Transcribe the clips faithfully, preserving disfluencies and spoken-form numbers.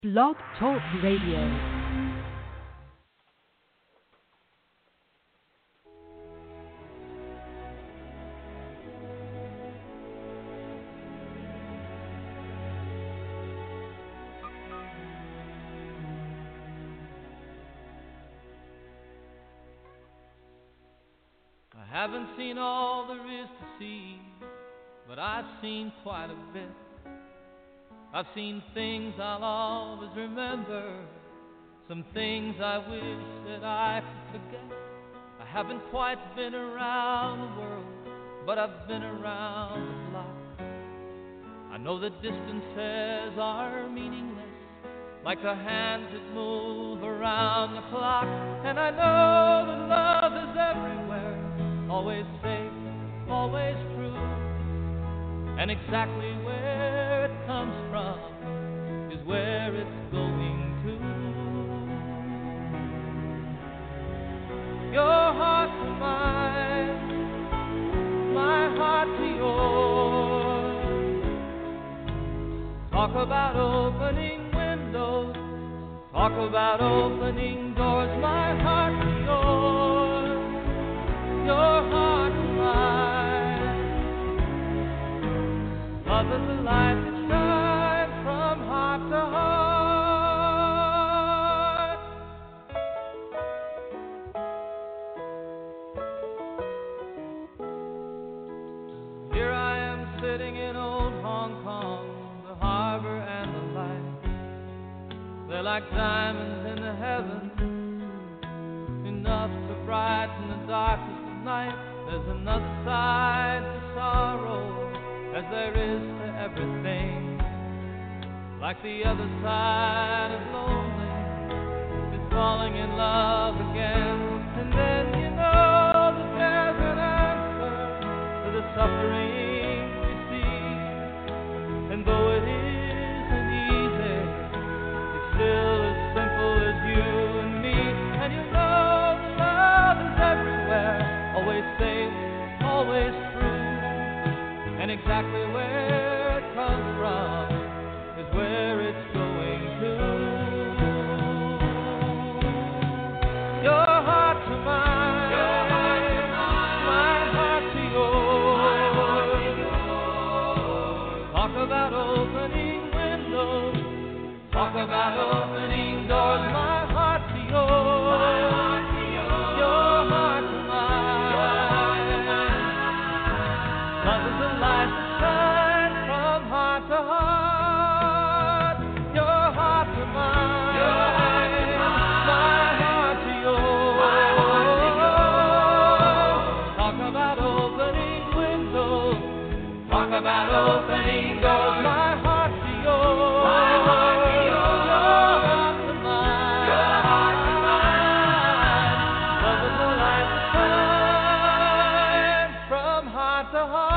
Blog Talk Radio. I haven't seen all there is to see, but I've seen quite a bit. I've seen things I'll always remember, some things I wish that I could forget. I haven't quite been around the world, but I've been around the block. I know that distances are meaningless, like the hands that move around the clock. And I know that love is everywhere, always safe, always true. And exactly where it comes from is where it's going to. Your heart to mine, my heart to yours. Talk about opening windows, talk about opening doors. My heart to yours, your heart to mine. Love is the light that shines from heart to heart. Here I am sitting in old Hong Kong, the harbor and the lights. They're like diamonds in the heavens, enough to brighten the darkest of night. There's another side to sorrow, as there is to everything. Like the other side of lonely is falling in love again. And then you know that there's an answer to the suffering we see. And though it isn't easy, it's still as simple as you and me. And you know that love is everywhere, always safe, always true. And exactly where it comes from is where it's going to. Your heart to mine, your heart to mine, my heart to yours. Talk about opening windows, talk about opening doors. My heart to yours, my heart to yours. Your heart to mine, your heart to mine. Love is a light that shines from heart to heart. Your heart to mine, your heart to mine. My heart to yours, my heart to yours. Talk about opening windows, talk about opening doors. My heart to yours, my heart to yours. Your heart to mine, your heart to mine. Love is a light that shines from heart to heart.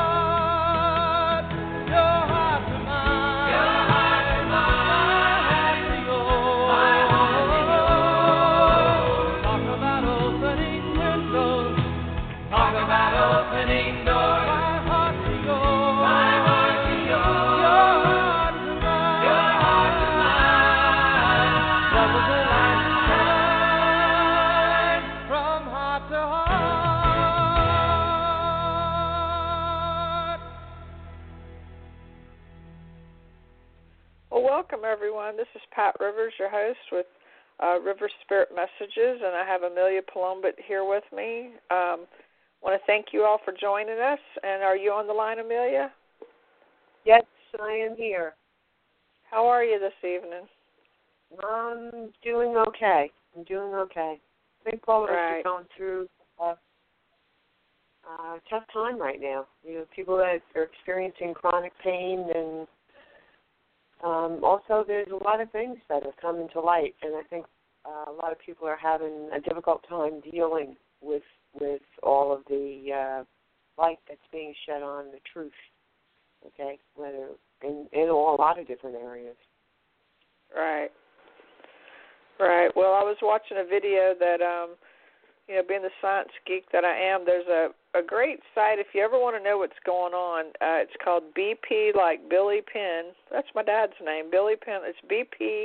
Welcome, everyone. This is Pat Rivers, your host with uh, River Spirit Messages, and I have Amelia Palombit here with me. Um, I want to thank you all for joining us. And are you on the line, Amelia? Yes, I am here. How are you this evening? I'm doing okay. I'm doing okay. I think all of us right. are going through a, a tough time right now. You know, people that are experiencing chronic pain, and um, also there's a lot of things that are coming to light, and I think uh, a lot of people are having a difficult time dealing with with all of the uh, light that's being shed on the truth. Okay, whether in, in all, a lot of different areas. Right. Right. Well, I was watching a video that, um, you know, being the science geek that I am, there's a, a great site. If you ever want to know what's going on, uh, it's called B P, like Billy Penn. That's my dad's name, Billy Penn. It's B P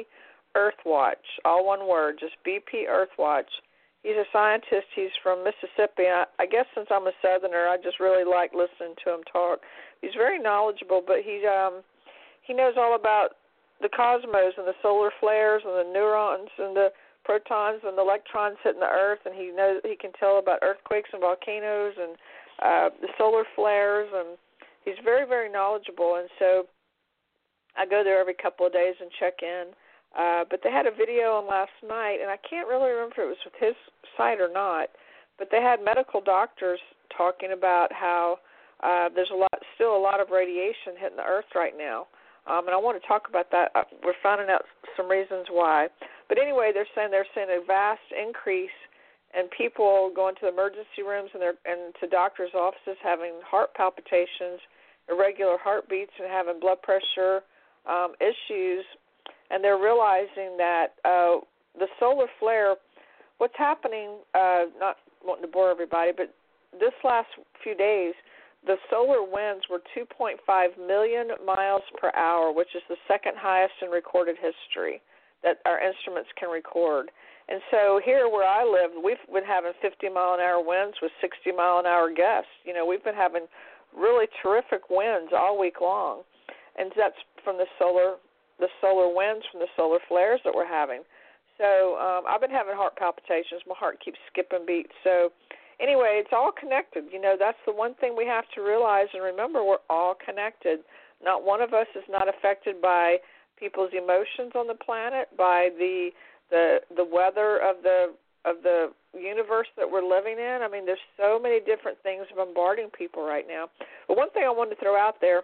Earthwatch, all one word, just B P Earthwatch. He's a scientist. He's from Mississippi. I, I guess since I'm a Southerner, I just really like listening to him talk. He's very knowledgeable, but he um, he knows all about the cosmos and the solar flares and the neurons and the protons and the electrons hitting the Earth, and he knows he can tell about earthquakes and volcanoes and uh, the solar flares, and he's very, very knowledgeable. And so I go there every couple of days and check in. Uh, but they had a video on last night, and I can't really remember if it was with his site or not, but they had medical doctors talking about how uh, there's a lot, still a lot of radiation hitting the Earth right now. Um, and I want to talk about that. Uh, we're finding out some reasons why. But anyway, they're saying they're seeing a vast increase in people going to the emergency rooms and, and to doctors' offices having heart palpitations, irregular heartbeats, and having blood pressure um, issues. And they're realizing that uh, the solar flare, what's happening, uh, not wanting to bore everybody, but this last few days, the solar winds were two point five million miles per hour, which is the second highest in recorded history that our instruments can record. And so here where I live, we've been having fifty mile an hour winds with sixty mile an hour gusts. You know, we've been having really terrific winds all week long. And that's from the solar the solar winds from the solar flares that we're having. So um, I've been having heart palpitations. My heart keeps skipping beats. So anyway, it's all connected. You know, that's the one thing we have to realize and remember, we're all connected. Not one of us is not affected by people's emotions on the planet, by the the the weather of the of the universe that we're living in. I mean, there's so many different things bombarding people right now. But one thing I wanted to throw out there,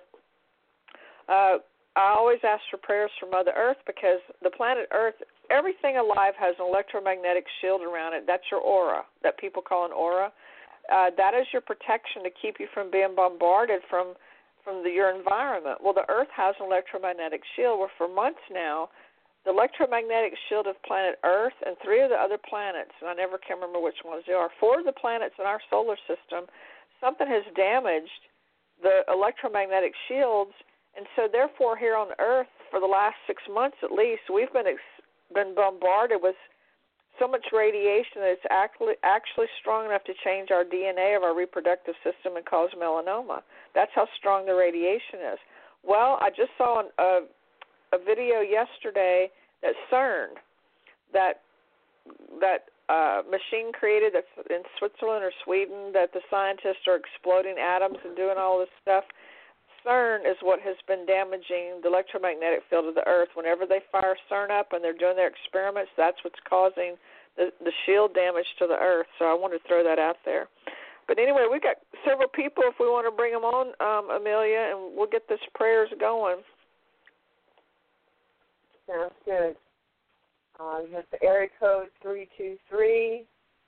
uh, I always ask for prayers for Mother Earth because the planet Earth, everything alive has an electromagnetic shield around it. That's your aura, that people call an aura. Uh, that is your protection to keep you from being bombarded from from the, your environment. Well, the Earth has an electromagnetic shield where for months now, the electromagnetic shield of planet Earth and three of the other planets, and I never can remember which ones they are, four of the planets in our solar system, something has damaged the electromagnetic shields. And so, therefore, here on Earth, for the last six months at least, we've been ex- been bombarded with so much radiation that it's actually actually strong enough to change our D N A of our reproductive system and cause melanoma. That's how strong the radiation is. Well, I just saw an, a a video yesterday that CERN, that that uh, machine created that's in Switzerland or Sweden, that the scientists are exploding atoms and doing all this stuff. CERN is what has been damaging the electromagnetic field of the Earth. Whenever they fire CERN up and they're doing their experiments, that's what's causing the, the shield damage to the Earth. So I wanted to throw that out there. But anyway, we've got several people if we want to bring them on, um, Amelia, and we'll get this prayers going. Sounds good. Uh, you have the area code three two three.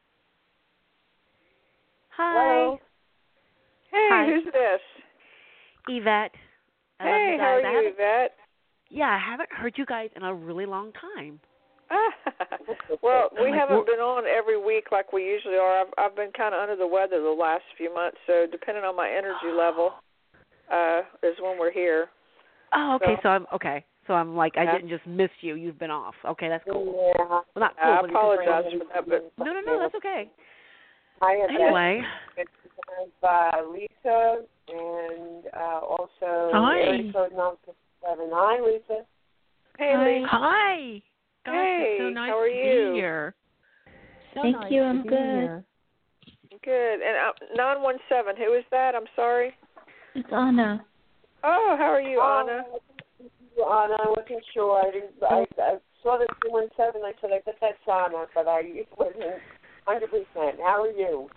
Hi. Hello. Hey, Hi. who's this? Yvette. I love Hey, you how guys. are I you, haven't- Yvette? Yeah, I haven't heard you guys in a really long time. Well, we I'm like, haven't we're- been on every week like we usually are. I've, I've been kind of under the weather the last few months, so depending on my energy level uh, is when we're here. Oh, okay. So- So I'm okay. So I'm like, I Yeah. didn't just miss you. You've been off. Okay, that's cool. Yeah. Well, not cool. I but it's just- apologize for that, but No, no, no. That's okay. I have Anyway. uh, Lisa and uh, also Hi. area code nine seven. Hi, Lisa. hey, Hi. Lisa. Hi. Gosh, Hey, it's so nice how are to you? be here. So Thank nice you, to I'm be good. here. Good. And uh, nine one seven, who is that? I'm sorry. It's Anna. Oh, how are you, Anna? Oh, Anna, I wasn't sure. I, didn't, I, I saw the two one seven. I said, I bet that's Anna, but I wasn't one hundred percent. How are you?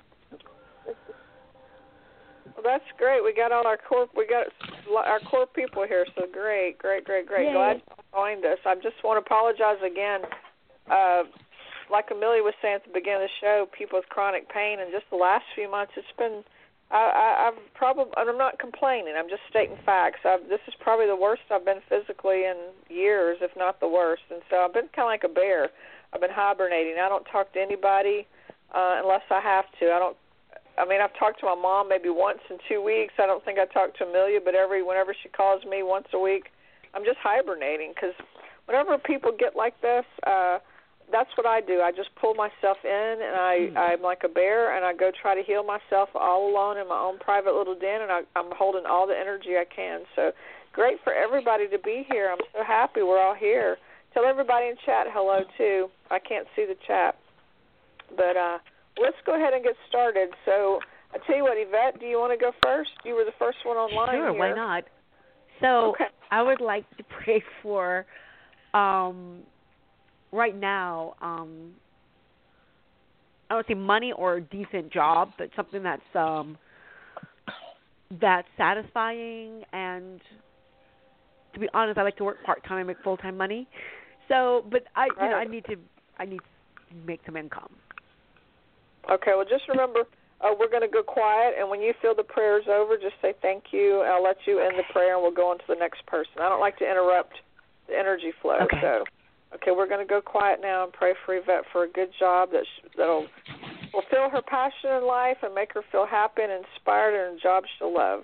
Well, that's great. We got all our core. We got our core people here. So great, great, great, great. Yay. Glad you joined us. I just want to apologize again. Uh, like Amelia was saying at the beginning of the show, people with chronic pain, and just the last few months, it's been. I, I, I've probably. And I'm not complaining. I'm just stating facts. I've, this is probably the worst I've been physically in years, if not the worst. And so I've been kind of like a bear. I've been hibernating. I don't talk to anybody uh, unless I have to. I don't. I mean, I've talked to my mom maybe once in two weeks. I don't think I talked to Amelia, but every whenever she calls me once a week, I'm just hibernating because whenever people get like this, uh, that's what I do. I just pull myself in, and I, mm. I'm like a bear, and I go try to heal myself all alone in my own private little den, and I, I'm holding all the energy I can. So great for everybody to be here. I'm so happy we're all here. Tell everybody in chat hello, too. I can't see the chat. But uh, let's go ahead and get started. So I tell you what, Yvette, do you want to go first? You were the first one online Sure, here. why not? So okay. I would like to pray for, um, right now, um, I don't say money or a decent job, but something that's um, that's satisfying. And to be honest, I like to work part time and make full time money. So, but I, you know, I need to, I need to make some income. Okay. Well, just remember, uh, we're going to go quiet, and when you feel the prayer's over, just say thank you. I'll let you end the prayer, and we'll go on to the next person. I don't like to interrupt the energy flow. Okay. So, okay, we're going to go quiet now and pray for Yvette for a good job that sh- that'll fulfill her passion in life and make her feel happy and inspired in a job she'll love.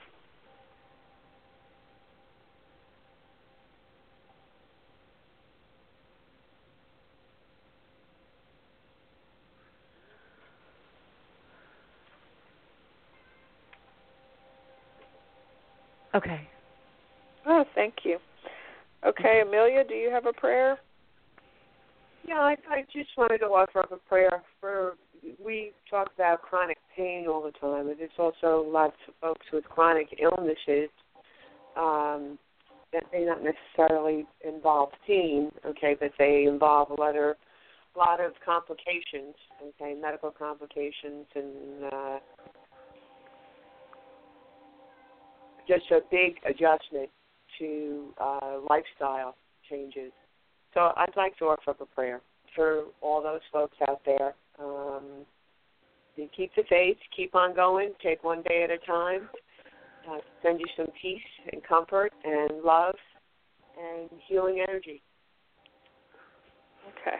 Okay. Oh, thank you. Okay, Amelia, do you have a prayer? Yeah, I, I just wanted to offer up a prayer for. We talk about chronic pain all the time, and there's also lots of folks with chronic illnesses um, that may not necessarily involve pain, okay, but they involve a lot of, lot of complications, okay, medical complications, and uh, just a big adjustment to uh, lifestyle changes. So I'd like to offer up a prayer for all those folks out there. Um, you keep the faith, keep on going, take one day at a time, uh, send you some peace and comfort and love and healing energy. Okay.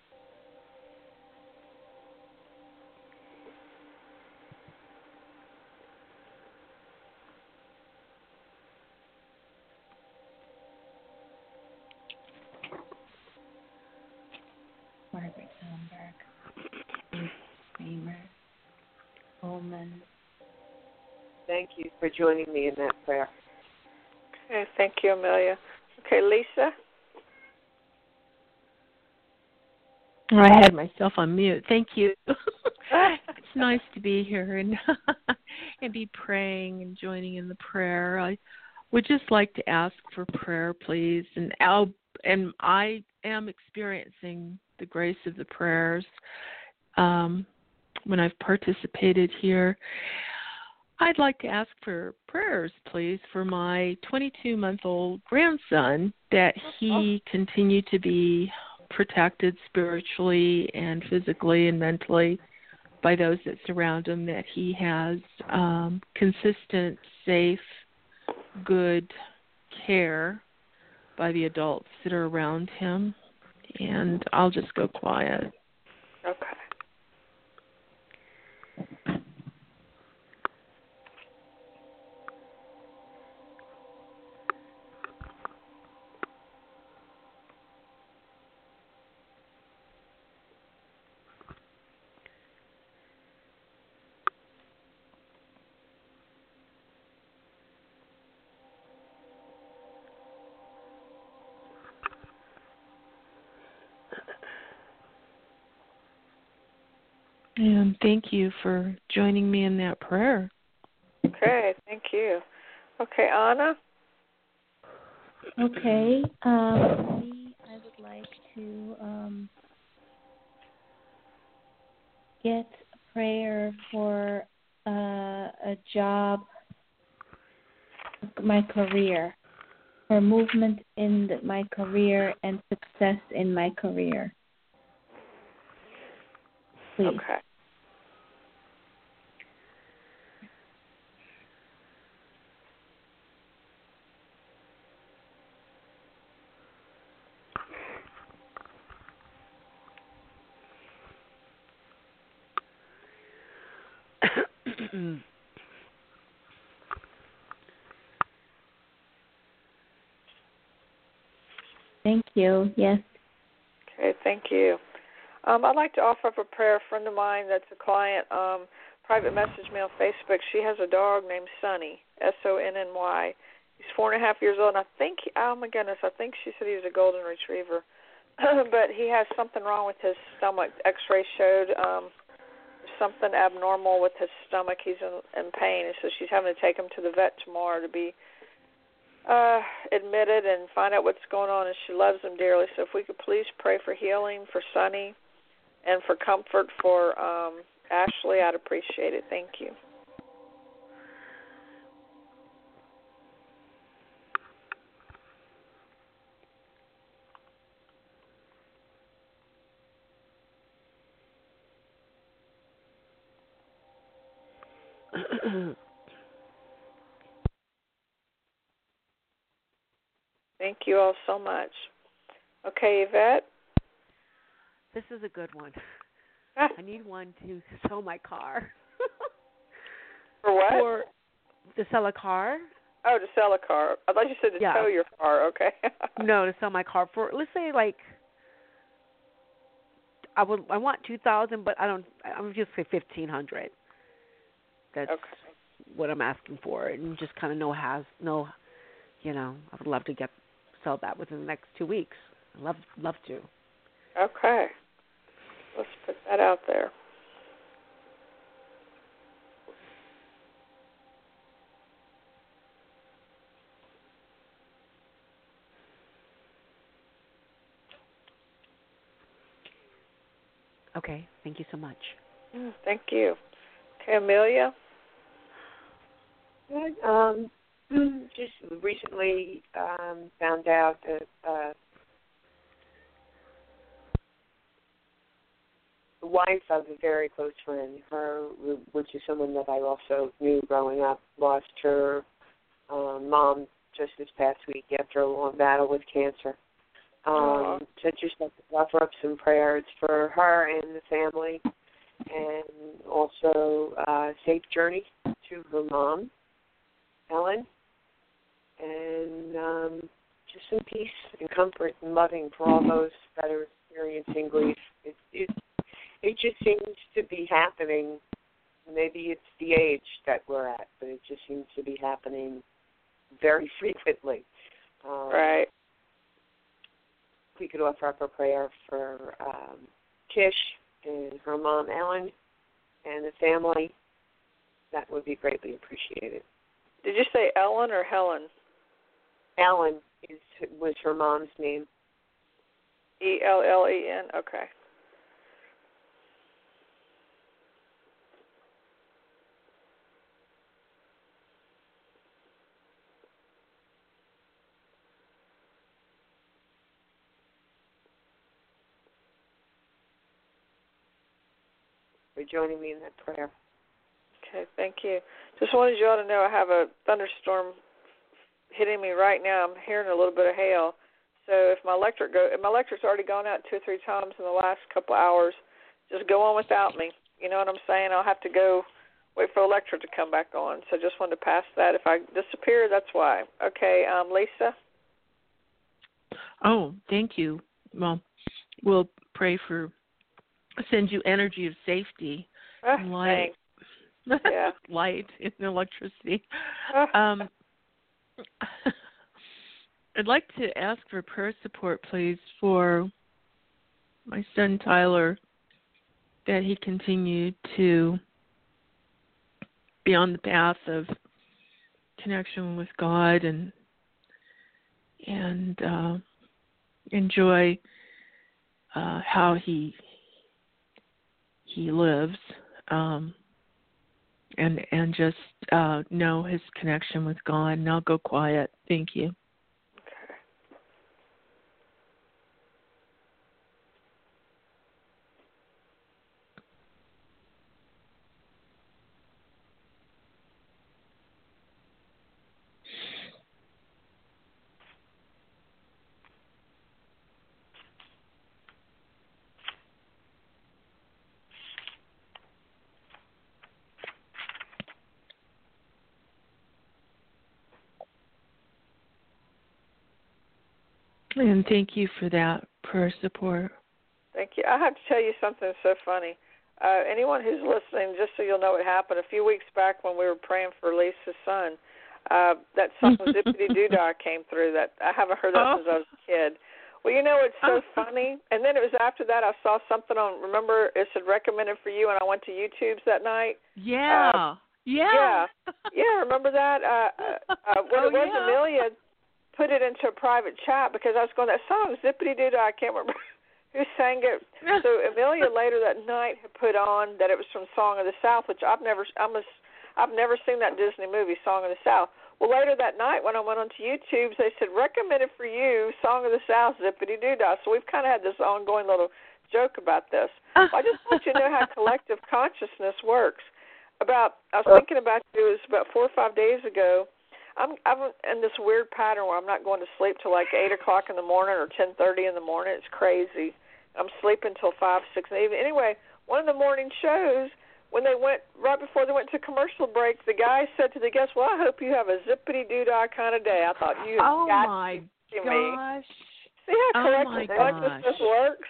Margaret Hellenberg, Kramer, Holman. Thank you for joining me in that prayer. Okay, thank you, Amelia. Okay, Lisa? Oh, I had myself on mute. Thank you. It's nice to be here and and be praying and joining in the prayer. I would just like to ask for prayer, please. And I'll, and I am experiencing the grace of the prayers um, when I've participated here. I'd like to ask for prayers, please, for my twenty-two-month-old grandson, that he continue to be protected spiritually and physically and mentally by those that surround him, that he has um, consistent, safe, good care by the adults that are around him. And I'll just go quiet. Okay. And thank you for joining me in that prayer. Okay, thank you. Okay, Anna? Okay, um, me, I would like to um, get a prayer for uh, a job, my career, for movement in the, my career and success in my career. Please. Okay. Thank you. Yes. Okay, thank you. Um, I'd like to offer up a prayer. A friend of mine that's a client um, private messaged me on Facebook. She has a dog named Sonny, S O N N Y. He's four and a half years old, and I think, oh my goodness, I think she said he was a golden retriever. But he has something wrong with his stomach. X-ray showed um, something abnormal with his stomach. He's in, in pain, and so she's having to take him to the vet tomorrow to be uh, admitted and find out what's going on, and she loves him dearly. So if we could please pray for healing for Sonny and for comfort for um, Ashley, I'd appreciate it. Thank you. Thank you all so much. Okay, Yvette? This is a good one. Ah. I need one to sell my car. For what? For to sell a car. Oh, to sell a car. I thought you said to Yeah. tow your car. Okay. No, to sell my car for, let's say, like, I would I want two thousand, but I don't. I'm just say fifteen hundred. That's okay. what I'm asking for, and just kind of know has no, you know, I would love to get sell that within the next two weeks. I'd love love to. Okay. Let's put that out there. Okay, thank you so much. Mm, thank you. Okay, Amelia? Good. Um, just recently um, found out that uh, the wife of a very close friend, her, which is someone that I also knew growing up, lost her um, mom just this past week after a long battle with cancer. Um, so just like to offer up some prayers for her and the family, and also uh, safe journey to her mom, Ellen, and um, just some peace and comfort and loving for all those that are experiencing grief. It, it, it just seems to be happening. Maybe it's the age that we're at, but it just seems to be happening very frequently. Um, Right. We could offer up a prayer for um, Tish and her mom, Ellen, and the family. That would be greatly appreciated. Did you say Ellen or Helen? Ellen is was her mom's name. E L L E N? Okay. For joining me in that prayer. Okay, thank you. Just wanted you all to know I have a thunderstorm hitting me right now. I'm hearing a little bit of hail. So if my electric go, if my electric's already gone out two or three times in the last couple of hours, just go on without me. You know what I'm saying? I'll have to go wait for electric to come back on. So just wanted to pass that. If I disappear, that's why. Okay, um, Lisa? Oh, thank you. Well, we'll pray for, send you energy of safety, Ah, and light, yeah. light and electricity. Ah. Um, I'd like to ask for prayer support, please, for my son Tyler, that he continue to be on the path of connection with God and and uh, enjoy uh, how he he lives, um, and and just uh, know his connection with God. And I'll go quiet. Thank you. Okay. And thank you for that prayer support. Thank you. I have to tell you something so funny. Uh, anyone who's listening, just so you'll know what happened, a few weeks back when we were praying for Lisa's son, uh, that song Zippity Doo Dah came through. That I haven't heard that Oh. since I was a kid. Well, you know, it's so funny. And then it was after that I saw something on, remember, it said recommended for you, and I went to YouTube's that night. Yeah. Uh, yeah. Yeah. Yeah, remember that? Uh, uh, uh, what oh, it was, yeah. Amelia put it into a private chat because I was going, that song, Zippity Doo Dah, I can't remember who sang it. So Amelia later that night had put on that it was from Song of the South, which I've never, I'm a, I've never seen that Disney movie, Song of the South. Well, later that night when I went onto YouTube, they said, recommended for you, Song of the South, Zippity Doo Dah. So we've kind of had this ongoing little joke about this. Well, I just want you to know how collective consciousness works. About, I was thinking about you, it was about four or five days ago. I'm, I'm in this weird pattern where I'm not going to sleep till like eight o'clock in the morning or ten thirty in the morning. It's crazy. I'm sleeping till five, six in the evening. Anyway, one of the morning shows, when they went, right before they went to commercial break, the guy said to the guests, well, I hope you have a zippity-doo-dah kind of day. I thought, you have oh got my to be gosh. me. See how Oh collective my consciousness gosh. works?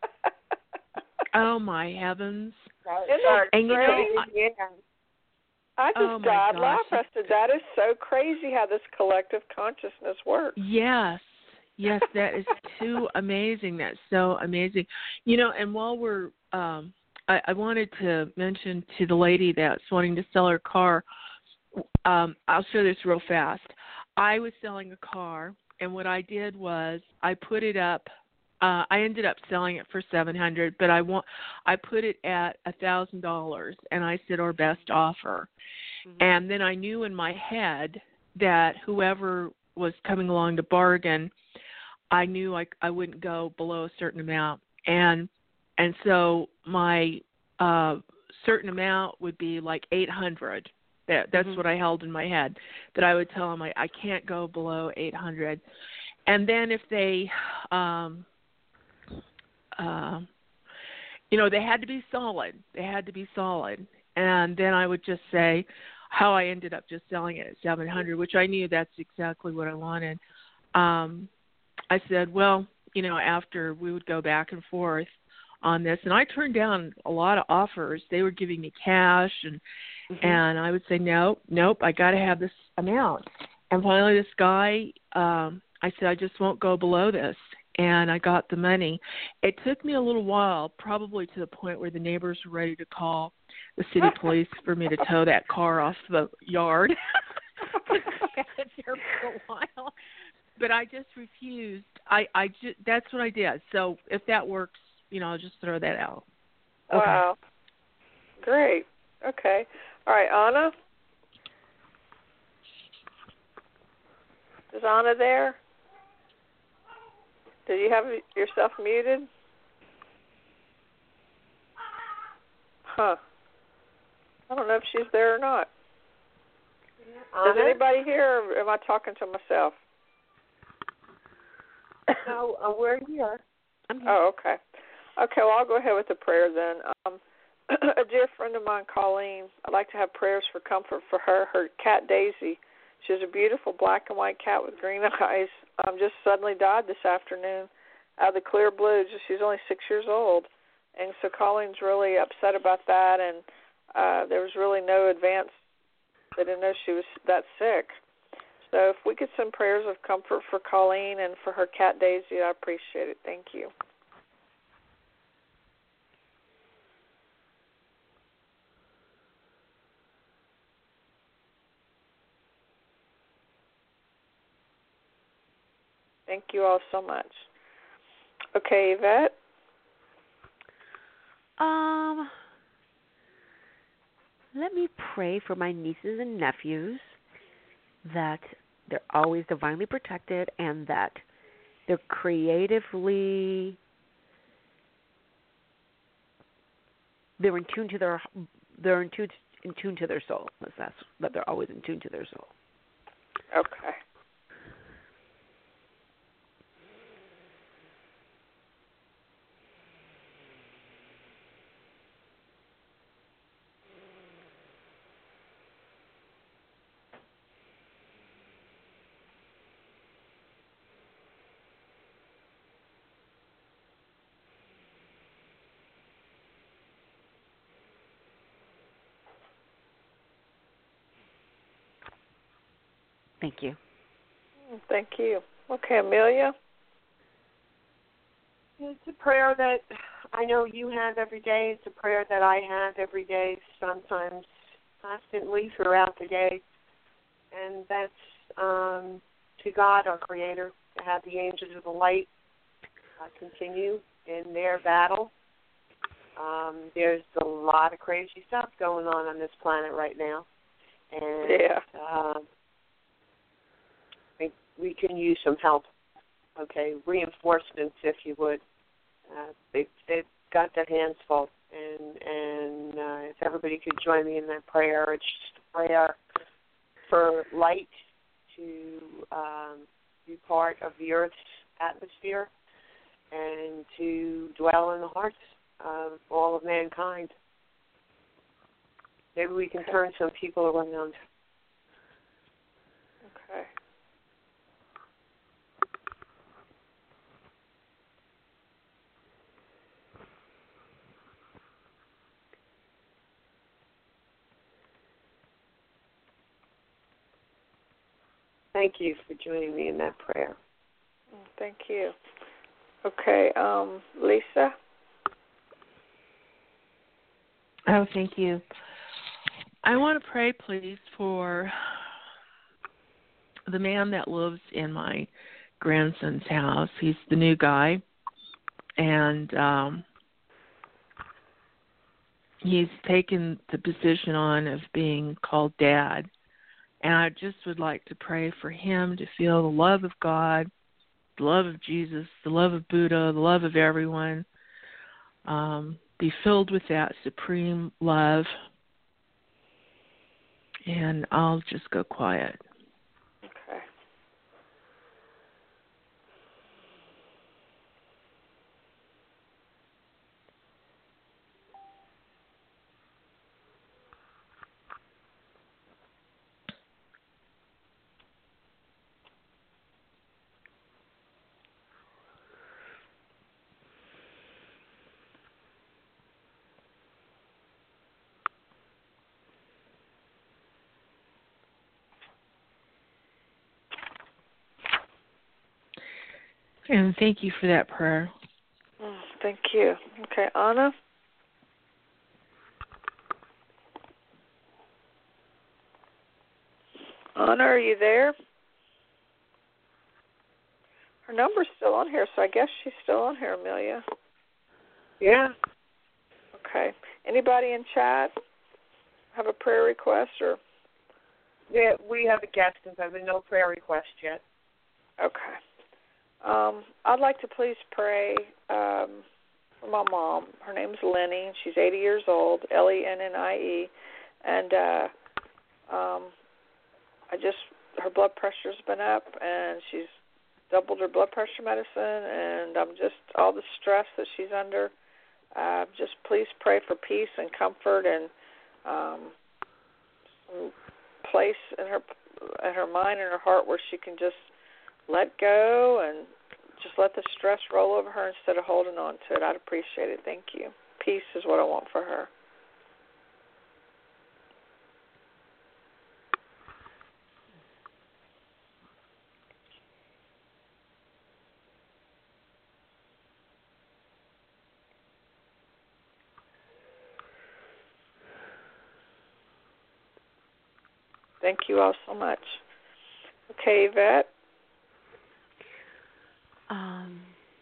Oh my heavens. Isn't that And you know, crazy? I- yeah. I just Oh, my died gosh. laughing. I said, that is so crazy how this collective consciousness works. Yes. Yes, that is too amazing. That's so amazing. You know, and while we're um I, I wanted to mention to the lady that's wanting to sell her car, um, I'll show this real fast. I was selling a car, and what I did was I put it up. Uh, I ended up selling it for seven hundred, but I want I put it at a thousand dollars, and I said, "Our best offer." Mm-hmm. And then I knew in my head that whoever was coming along to bargain, I knew I I wouldn't go below a certain amount, and and so my uh, certain amount would be like eight hundred. That that's mm-hmm. what I held in my head. That I would tell them I I can't go below eight hundred, and then if they um Um, you know, they had to be solid. They had to be solid. And then I would just say how I ended up just selling it at seven hundred, which I knew that's exactly what I wanted. Um, I said, well, you know, after we would go back and forth on this, and I turned down a lot of offers. They were giving me cash, and mm-hmm. and I would say, nope, nope, I got to have this amount. And finally, this guy, um, I said, I just won't go below this. And I got the money. It took me a little while, probably to the point where the neighbors were ready to call the city police for me to tow that car off the yard. I had it there for a while, but I just refused. I, I just, that's what I did. So if that works, you know, I'll just throw that out. Okay. Wow. Great. Okay. All right, Anna? Is Anna there? Did you have yourself muted? Huh. I don't know if she's there or not. Is anybody here, or am I talking to myself? No, uh, we're here. Oh, okay. Okay, well, I'll go ahead with the prayer then. Um, a dear friend of mine, Colleen, I'd like to have prayers for comfort for her. Her cat, Daisy, she's a beautiful black and white cat with green eyes. Um, just suddenly died this afternoon out of the clear blue. Just, she's only six years old. And so Colleen's really upset about that, and uh, there was really no advance. They didn't know she was that sick. So if we could send prayers of comfort for Colleen and for her cat, Daisy, I appreciate it. Thank you. Thank you all so much. Okay, Yvette? Um, let me pray for my nieces and nephews that they're always divinely protected and that they're creatively, they're in tune to their, they're in tune, in tune to their soul. That's that they're always in tune to their soul. Okay. Thank you. Thank you. Okay, Amelia? It's a prayer that I know you have every day. It's a prayer that I have every day, sometimes constantly throughout the day. And that's um, to God, our Creator, to have the angels of the light uh, continue in their battle. Um, there's a lot of crazy stuff going on on this planet right now. And yeah. uh, I think we can use some help. Okay, reinforcements, if you would. Uh, they, they've got their hands full. And, and uh, if everybody could join me in that prayer, it's just a prayer for light to um, be part of the Earth's atmosphere and to dwell in the hearts of all of mankind. Maybe we can turn some people around. Okay. Thank you for joining me in that prayer. Thank you. Okay, um, Lisa? Oh, thank you. I want to pray, please, for the man that lives in my grandson's house. He's the new guy, and um, he's taken the position on of being called Dad. And I just would like to pray for him to feel the love of God, the love of Jesus, the love of Buddha, the love of everyone, um, be filled with that supreme love. And I'll just go quiet. Okay. And thank you for that prayer. Oh, thank you. Okay, Anna? Anna, are you there? Her number's still on here, so I guess she's still on here, Amelia. Yeah. Okay. Anybody in chat have a prayer request? Or? Yeah, we have a guest, and there's been no prayer request yet. Okay. Um, I'd like to please pray um, for my mom. Her name's Lenny. She's eighty years old, L E N N I E. And uh, um, I just, her blood pressure's been up, and she's doubled her blood pressure medicine, and I'm just, all the stress that she's under, uh, just please pray for peace and comfort and um, some place in her, in her mind and her heart where she can just let go and just let the stress roll over her instead of holding on to it. I'd appreciate it. Thank you. Peace is what I want for her. Thank you all so much. Okay, Yvette. Um,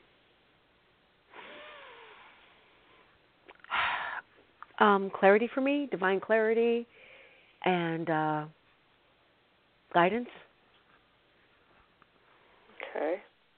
um, clarity for me, divine clarity, and uh, guidance. Okay.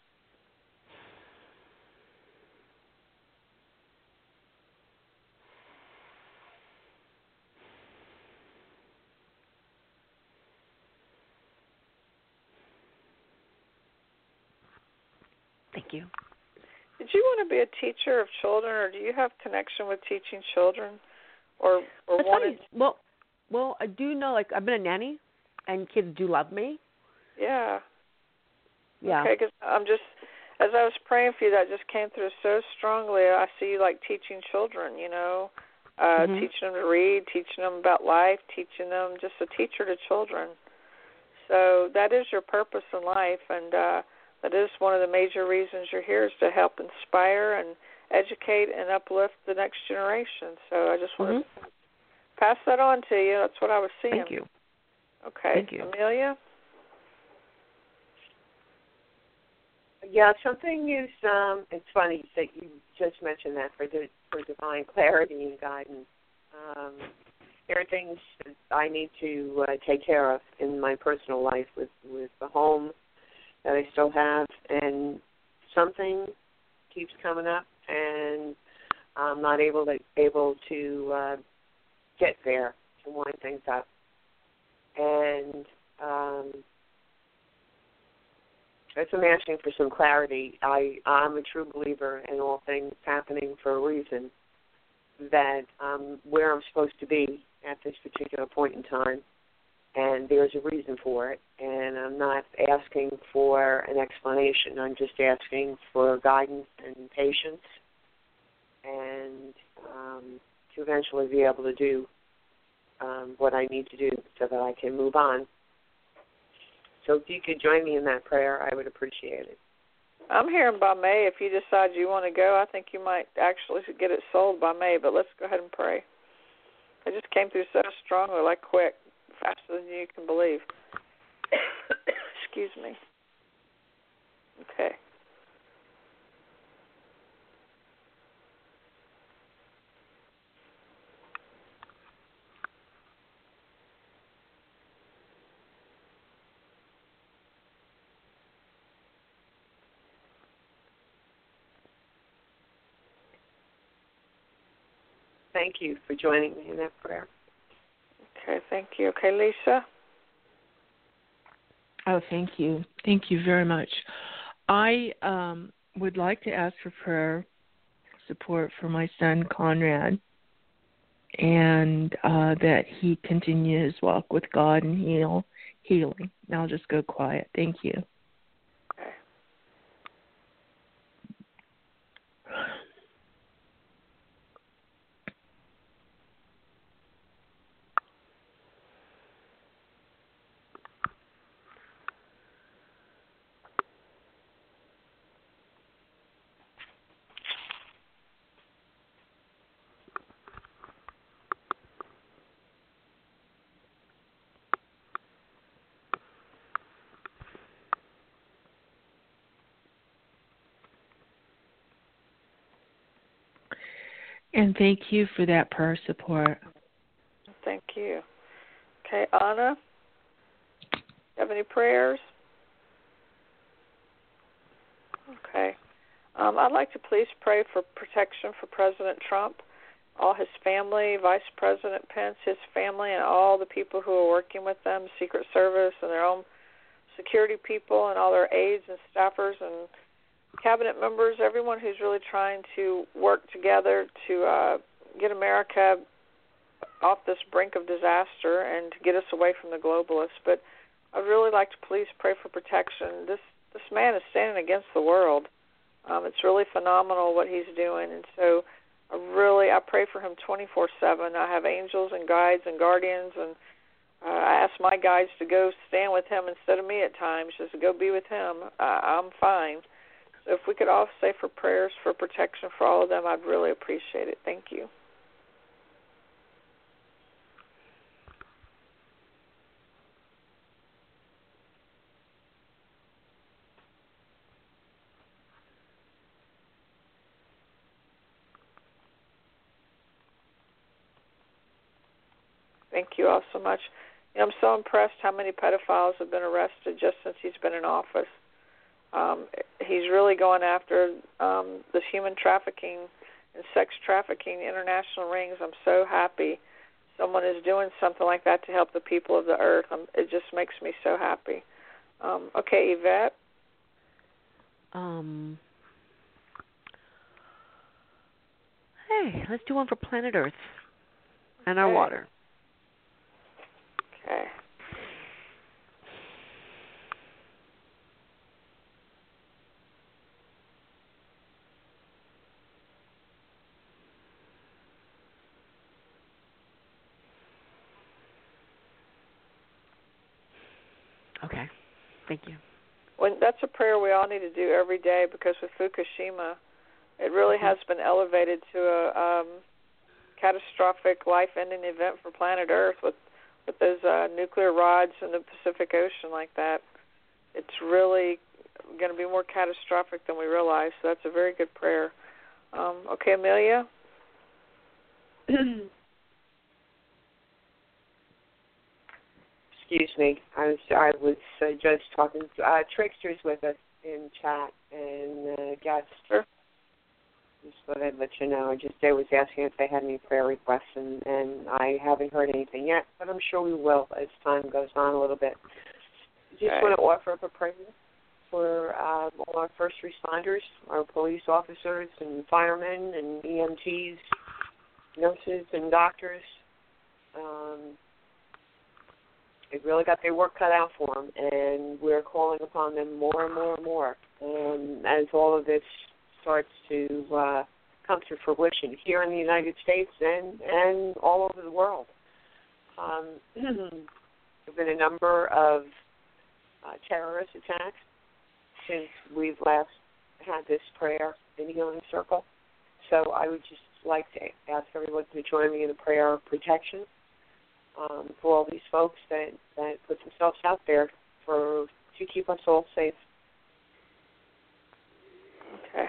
Thank you. Did you want to be a teacher of children, or do you have connection with teaching children, or or I'll wanted? tell you, well, well, I do know. Like, I've been a nanny, and kids do love me. Yeah. Yeah. Okay, because I'm just, as I was praying for you, that just came through so strongly. I see you like teaching children, you know, uh, Mm-hmm. teaching them to read, teaching them about life, teaching them, just a teacher to children. so that is your purpose in life, and uh, that is one of the major reasons you're here, is to help inspire and educate and uplift the next generation. So I just want Mm-hmm. to pass that on to you. That's what I was seeing. Thank you. Okay. Thank you. Amelia? Yeah, something is, um, it's funny that you just mentioned that for, the, for divine clarity and guidance. Um, there are things that I need to uh, take care of in my personal life with, with the home that I still have, and something keeps coming up, and I'm not able to able to uh, get there to wind things up. And um, as I'm asking for some clarity, I, I'm a true believer in all things happening for a reason, that I'm where I'm supposed to be at this particular point in time, and there's a reason for it, and I'm not asking for an explanation. I'm just asking for guidance and patience, and um, to eventually be able to do um, what I need to do so that I can move on. So if you could join me in that prayer, I would appreciate it. I'm hearing by May. If you decide you want to go, I think you might actually get it sold by May, but let's go ahead and pray. It just came through so strongly, like quick, faster than you can believe. Excuse me. Okay. Thank you for joining me in that prayer. Okay, thank you. Okay, Lisa? Oh, thank you. Thank you very much. I um, would like to ask for prayer support for my son, Conrad, and uh, that he continue his walk with God and heal, healing. And I'll just go quiet. Thank you. Okay. And thank you for that prayer support. Thank you. Okay, Anna? You have any prayers? Okay. Um, I'd like to please pray for protection for President Trump, all his family, Vice President Pence, his family, and all the people who are working with them, Secret Service and their own security people and all their aides and staffers and cabinet members, everyone who's really trying to work together to uh, get America off this brink of disaster and to get us away from the globalists. But I'd really like to please pray for protection. This this man is standing against the world. Um, it's really phenomenal what he's doing, and so I really I pray for him twenty-four seven. I have angels and guides and guardians, and uh, I ask my guides to go stand with him instead of me at times, just to go be with him. Uh, I'm fine. So if we could all say for prayers for protection for all of them, I'd really appreciate it. Thank you. Thank you all so much. You know, I'm so impressed how many pedophiles have been arrested just since he's been in office. Um, he's really going after um, this human trafficking and sex trafficking international rings. I'm so happy someone is doing something like that to help the people of the earth. Um, it just makes me so happy. Um, okay, Yvette? Um. Hey, let's do one for planet Earth and our Okay. water. Okay. Okay. Thank you. When that's a prayer we all need to do every day, because with Fukushima, it really Mm-hmm. has been elevated to a um, catastrophic, life-ending event for planet Earth with with those uh, nuclear rods in the Pacific Ocean like that. It's really going to be more catastrophic than we realize. So that's a very good prayer. Um, okay, Amelia. Excuse me. I was I was uh, just talking. Uh, Trickster's with us in chat, and uh, guest. Sure. Just thought I'd let you know. I just they was asking if they had any prayer requests, and, and I haven't heard anything yet, but I'm sure we will as time goes on a little bit. Just Okay. want to offer up a prayer for um, all our first responders, our police officers and firemen and E M Ts, nurses and doctors. Um, they've really got their work cut out for them, and we're calling upon them more and more and more. And as all of this starts to uh, come to fruition here in the United States and, and all over the world. Um, there have been a number of uh, terrorist attacks since we've last had this prayer in Healing Circle. So I would just like to ask everyone to join me in a prayer of protection um, for all these folks that, that put themselves out there for to keep us all safe. Okay.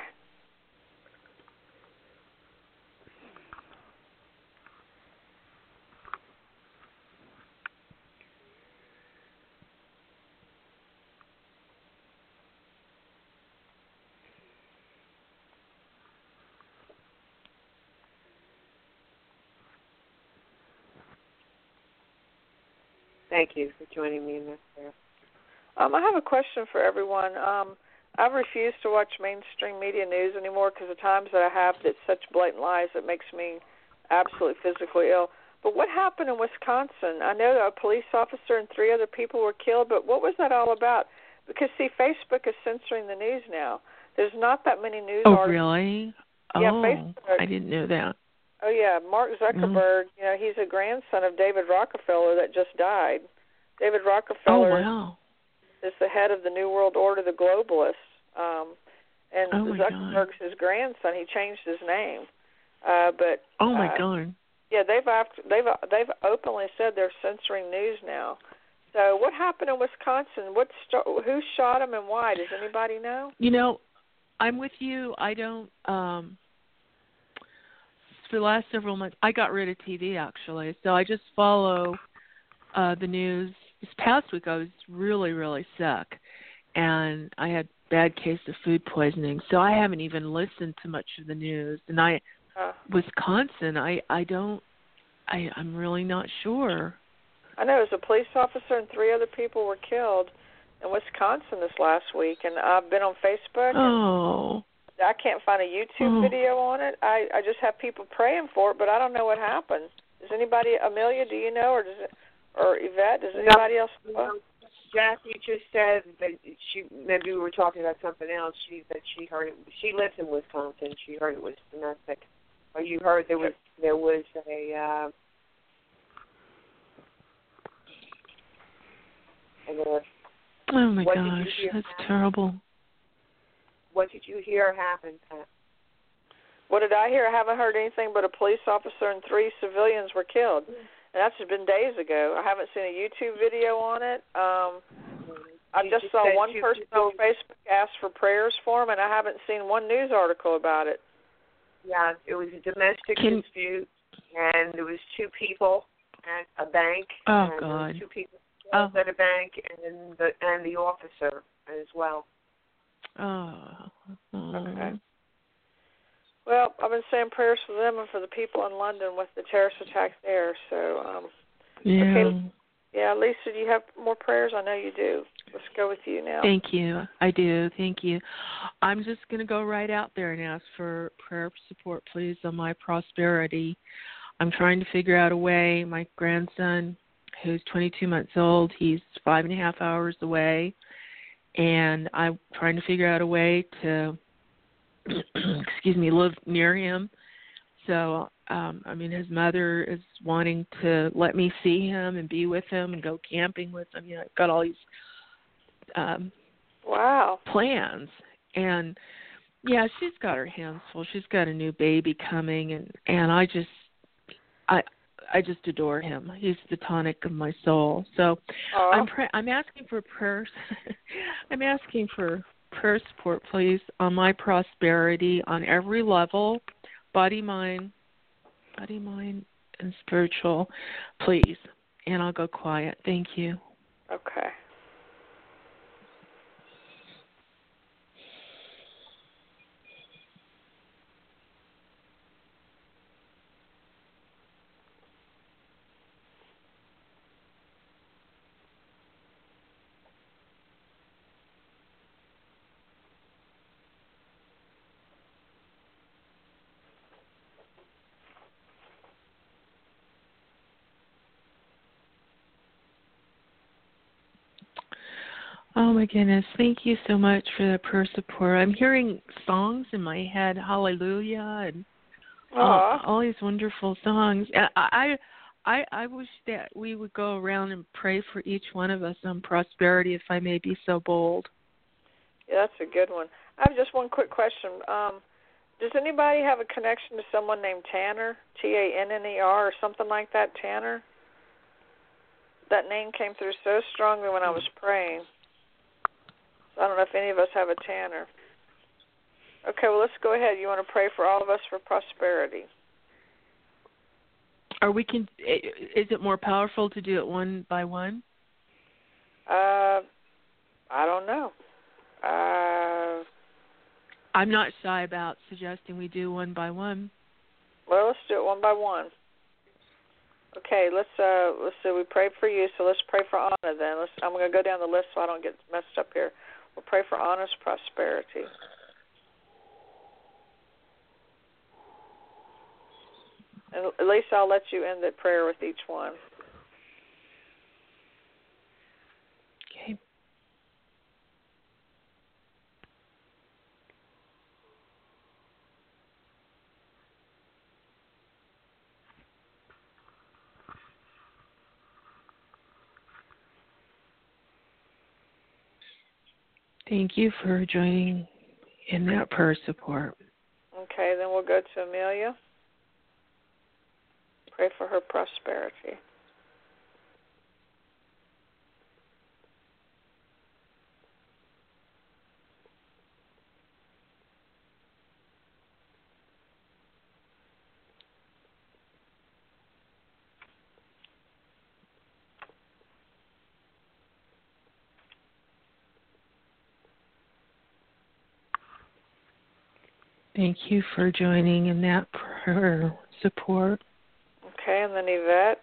Thank you for joining me in that prayer. Um, I have a question for everyone. Um, I've refused to watch mainstream media news anymore because the times that I have that's such blatant lies that makes me absolutely physically ill. But what happened in Wisconsin? I know that a police officer and three other people were killed, but what was that all about? Because, see, Facebook is censoring the news now. There's not that many news Oh, articles. really? Yeah, Oh, Facebook. I didn't know that. Oh, yeah, Mark Zuckerberg, Mm. you know, he's a grandson of David Rockefeller that just died. David Oh, Rockefeller wow. is the head of the New World Order, the globalists. Um, and Oh, my Zuckerberg's God. his grandson. He changed his name. Uh, but Oh, my uh, God. yeah, they've act- they've they've openly said they're censoring news now. So what happened in Wisconsin? What st- who shot him and why? Does anybody know? You know, I'm with you. I don't, um, for the last several months, I got rid of T V, actually. So I just follow uh, the news. This past week, I was really, really sick, and I had bad case of food poisoning. So I haven't even listened to much of the news. And I, Uh, Wisconsin, I, I don't, I, I'm really not sure. I know it was a police officer and three other people were killed in Wisconsin this last week, and I've been on Facebook. And Oh. I can't find a YouTube Oh. video on it. I, I just have people praying for it, but I don't know what happened. Does anybody, Amelia, do you know, or does it, or Yvette, does anybody else know? No, Jackie just said that she maybe we were talking about something else. She that she heard it. She lives in Wisconsin. She heard it was domestic. Or you heard there was there was a. Uh, and, uh, Oh, my what did you gosh. hear That's happen? terrible. What did you hear happen, Pat? What did I hear? I haven't heard anything but a police officer and three civilians were killed. And that's just been days ago. I haven't seen a YouTube video on it. Um, I You just just saw said one two person people- on Facebook ask for prayers for him, and I haven't seen one news article about it. Yeah, it was a domestic Can- dispute, and there was two people at a bank. Oh, and there God. was two people Oh. at a bank, and the and the officer as well. Oh. Okay. Well, I've been saying prayers for them and for the people in London with the terrorist attack there. So, um, Yeah. okay. Yeah, Lisa, do you have more prayers? I know you do. Let's go with you now. Thank you. I do. Thank you. I'm just going to go right out there and ask for prayer support, please, on my prosperity. I'm trying to figure out a way. My grandson, who's twenty-two months old, he's five and a half hours away, and I'm trying to figure out a way to, excuse me, live near him. So, um, I mean, his mother is wanting to let me see him and be with him and go camping with him. You know, I've got all these um, Wow. plans. And yeah, she's got her hands full. She's got a new baby coming, and and I just I I just adore him. He's the tonic of my soul. So Aww. I'm pra- I'm asking for prayers. I'm asking for prayer support, please, on my prosperity on every level, body, mind, body, mind, and spiritual, please. And I'll go quiet. Thank you. Okay. Oh, my goodness. Thank you so much for the prayer support. I'm hearing songs in my head, hallelujah, and all, all these wonderful songs. I, I, I wish that we would go around and pray for each one of us on prosperity, if I may be so bold. Yeah, that's a good one. I have just one quick question. Um, does anybody have a connection to someone named Tanner, T A N N E R, or something like that, Tanner? That name came through so strongly when I was praying. So I don't know if any of us have a Tanner. Okay, well, let's go ahead. You want to pray for all of us for prosperity? Are we can? Is it more powerful to do it one by one? Uh, I don't know. Uh, I'm not shy about suggesting we do one by one. Well, let's do it one by one. Okay, let's uh, let's see. We prayed for you, so let's pray for Anna then. Let's, I'm going to go down the list so I don't get messed up here. We'll pray for Anna's prosperity. And at least I'll let you end the prayer with each one. Okay. Thank you for joining in that prayer support. Okay, then we'll go to Amelia. Pray for her prosperity. Thank you for joining in that prayer support. Okay, and then Yvette.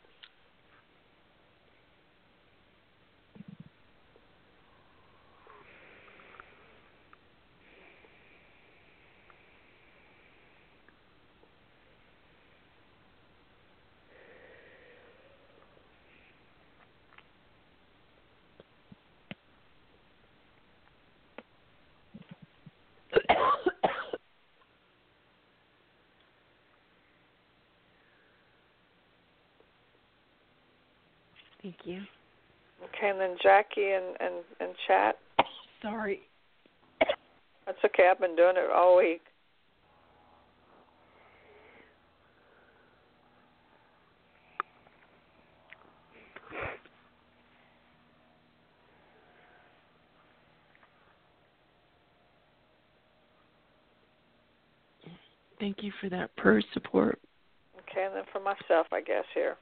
Thank you. Okay, and then Jackie and, and, and chat. Sorry. That's okay. I've been doing it all week. Thank you for that prayer support. Okay, and then for myself, I guess, here.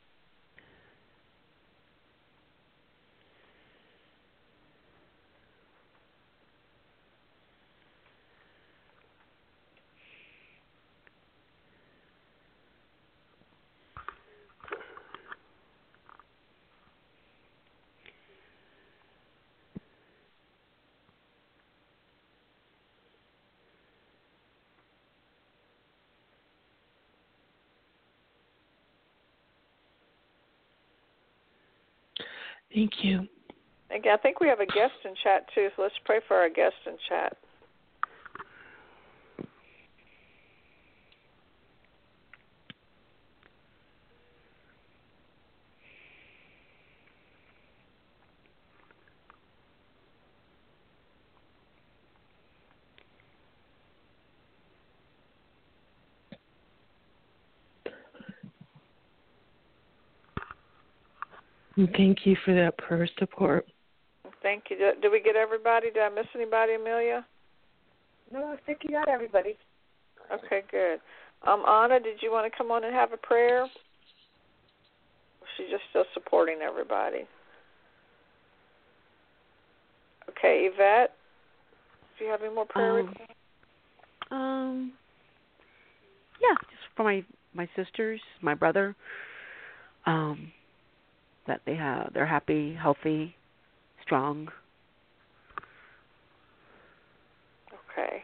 Thank you. Again, I think we have a guest in chat, too, so let's pray for our guest in chat. And thank you for that prayer support. Thank you. Did, did we get everybody? Did I miss anybody, Amelia? No, I think you got everybody. Okay, good. Um, Anna, did you want to come on and have a prayer? She's just still supporting everybody. Okay, Yvette, do you have any more prayer Um, requests? um, yeah, just for my my sisters, my brother, um, that they have they're happy, healthy, strong. Okay.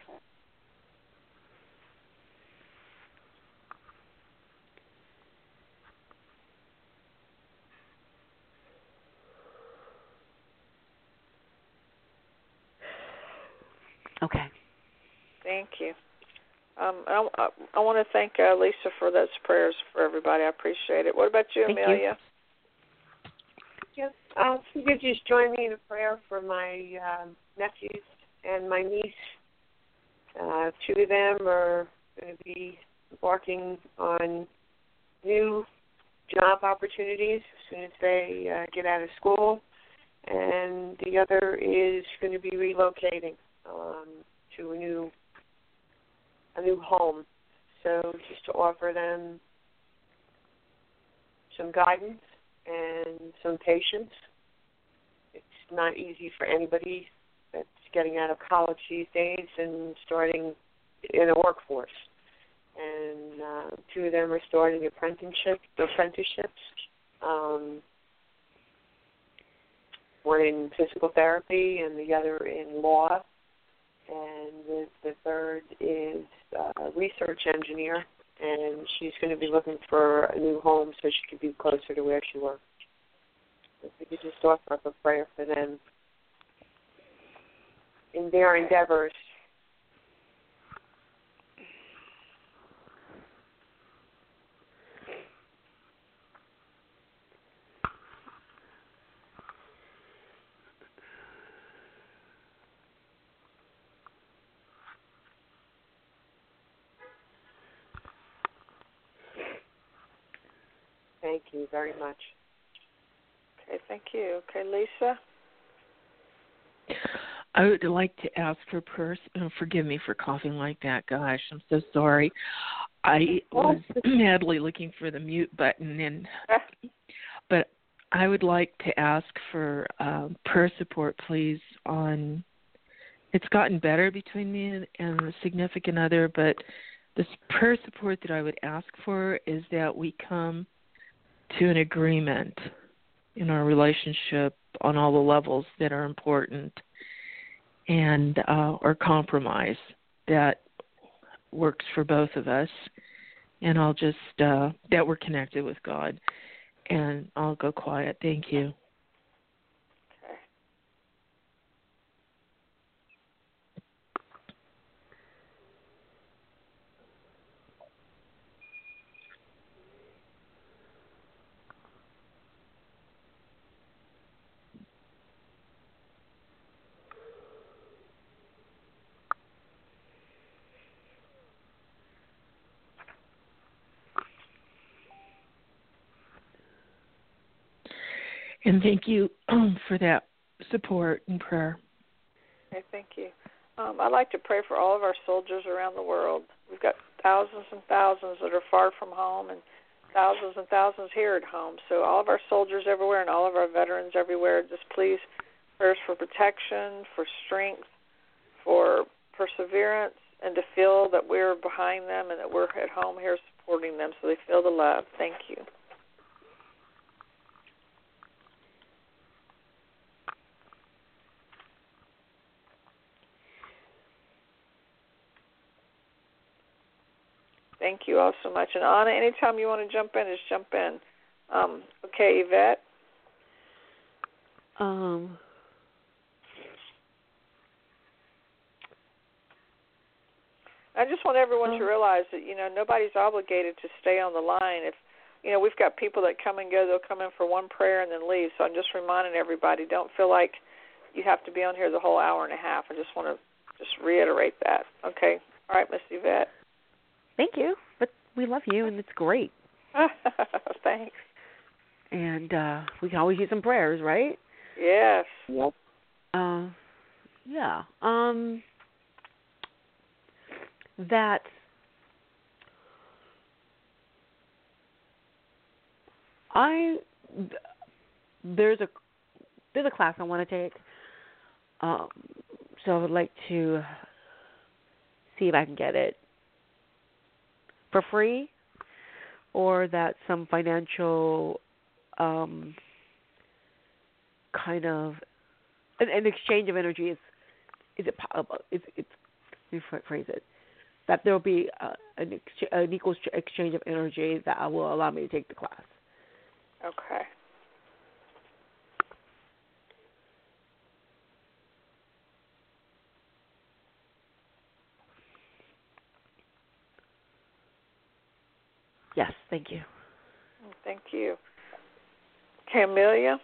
Okay. Thank you. Um, I, I, I want to thank uh, Lisa for those prayers for everybody. I appreciate it. What about you, Thank Amelia? you. Yes, uh, if you could just join me in a prayer for my um, nephews and my niece. Uh, two of them are going to be embarking on new job opportunities as soon as they uh, get out of school, and the other is going to be relocating um, to a new a new home. So just to offer them some guidance and some patience. It's not easy for anybody that's getting out of college these days and starting in a workforce. And uh, two of them are starting apprenticeship, apprenticeships. Um, one in physical therapy and the other in law. And the, the third is a research engineer, and she's going to be looking for a new home so she could be closer to where she works. If we could just offer up a prayer for them in their endeavors. Thank you very much. Okay, thank you. Okay, Lisa? I would like to ask for prayers. Oh, forgive me for coughing like that. Gosh, I'm so sorry. I was madly looking for the mute button, and but I would like to ask for uh, prayer support, please. On it's gotten better between me and, and the significant other, but the prayer support that I would ask for is that we come to an agreement in our relationship on all the levels that are important, and uh, or compromise that works for both of us. And I'll just uh, that we're connected with God, and I'll go quiet. Thank you. Okay. And thank you for that support and prayer. Okay, thank you. Um, I'd like to pray for all of our soldiers around the world. We've got thousands and thousands that are far from home and thousands and thousands here at home. So all of our soldiers everywhere and all of our veterans everywhere, just please prayers for protection, for strength, for perseverance, and to feel that we're behind them and that we're at home here supporting them so they feel the love. Thank you. Thank you all so much. And Anna, anytime you want to jump in, just jump in. Um, okay, Yvette? Um, I just want everyone um, to realize that, you know, nobody's obligated to stay on the line. If, you know, we've got people that come and go, they'll come in for one prayer and then leave. So I'm just reminding everybody, don't feel like you have to be on here the whole hour and a half. I just want to just reiterate that. Okay. All right, Miss Yvette. Thank you. But we love you, and it's great. Thanks. And uh, we can always use some prayers, right? Yes. Yep. Uh, yeah. Um, that I there's a there's a class I want to take. Um, so I would like to see if I can get it for free, or that some financial um, kind of an, an exchange of energy is is it is it's let me phrase it that there will be uh, an, ex- an equal exchange of energy that will allow me to take the class. Okay. Yes, thank you. Thank you. Okay, Amelia?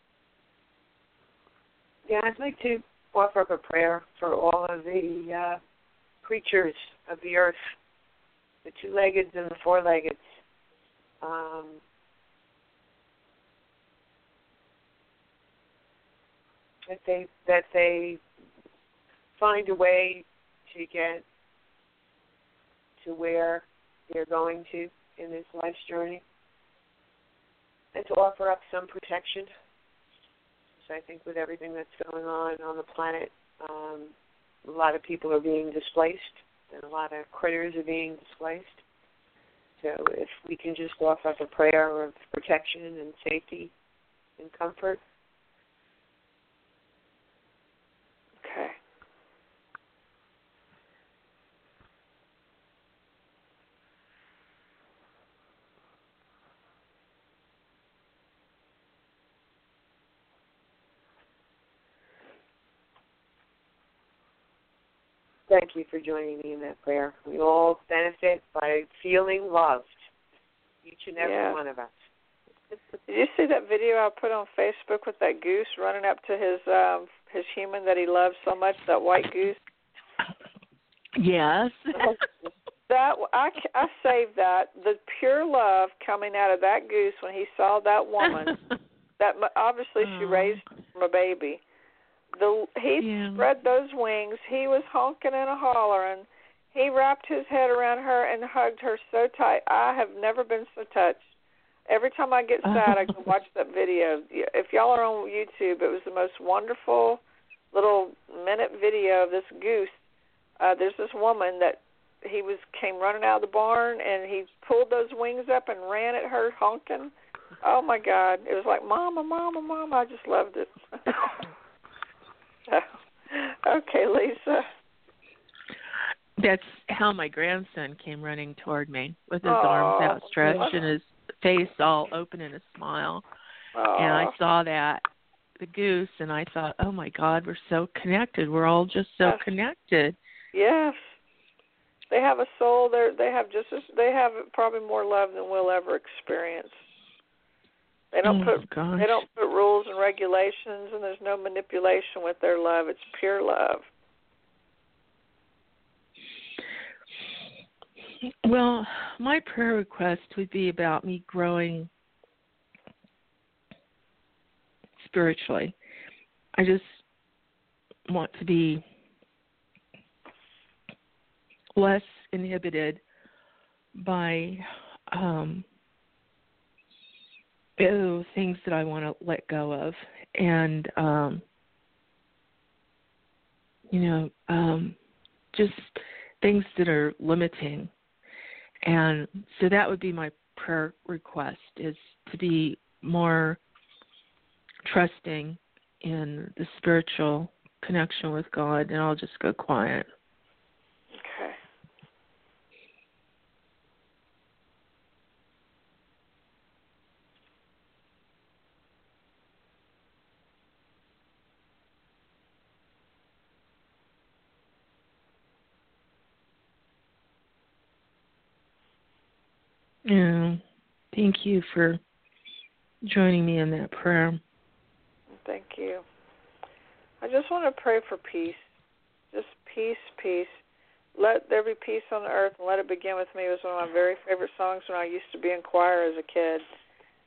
Yeah, I'd like to offer up a prayer for all of the uh, creatures of the earth, the two-leggeds and the four-leggeds. Um, that they that they find a way to get to where they're going to in this life's journey, and to offer up some protection. So I think with everything that's going on on the planet, um, a lot of people are being displaced, and a lot of critters are being displaced. So if we can just offer up a prayer of protection and safety and comfort. Okay. Thank you for joining me in that prayer. We all benefit by feeling loved, each and every Yeah. one of us. Did you see that video I put on Facebook with that goose running up to his um, his human that he loves so much, that white goose? Yes. That I, I saved that. The pure love coming out of that goose when he saw that woman, that obviously she Oh. raised from a baby. The he Yeah. spread those wings. He was honking and a hollering. He wrapped his head around her and hugged her so tight. I have never been so touched. Every time I get sad, I go watch that video. If y'all are on YouTube, it was the most wonderful little minute video of this goose. Uh, there's this woman that he was came running out of the barn, and he pulled those wings up and ran at her honking. Oh, my God. It was like, Mama, Mama, Mama. I just loved it. Okay, Lisa. That's how my grandson came running toward me with his Aww. arms outstretched and his face all open in a smile. Aww. And I saw that, the goose, and I thought, oh, my God, we're so connected. We're all just so Yes. connected. Yes. They have a soul. They they have just as, they have probably more love than we'll ever experience. They don't oh, put gosh. they don't put rules and regulations, and there's no manipulation with their love. It's pure love. Well, my prayer request would be about me growing spiritually. I just want to be less inhibited by um, oh, things that I want to let go of, and um, you know, um, just things that are limiting. And so that would be my prayer request, is to be more trusting in the spiritual connection with God, and I'll just go quiet. Okay. Yeah. Thank you for joining me in that prayer. Thank you. I just want to pray for peace. Just peace, peace. Let there be peace on the earth, and let it begin with me. It was one of my very favorite songs when I used to be in choir as a kid.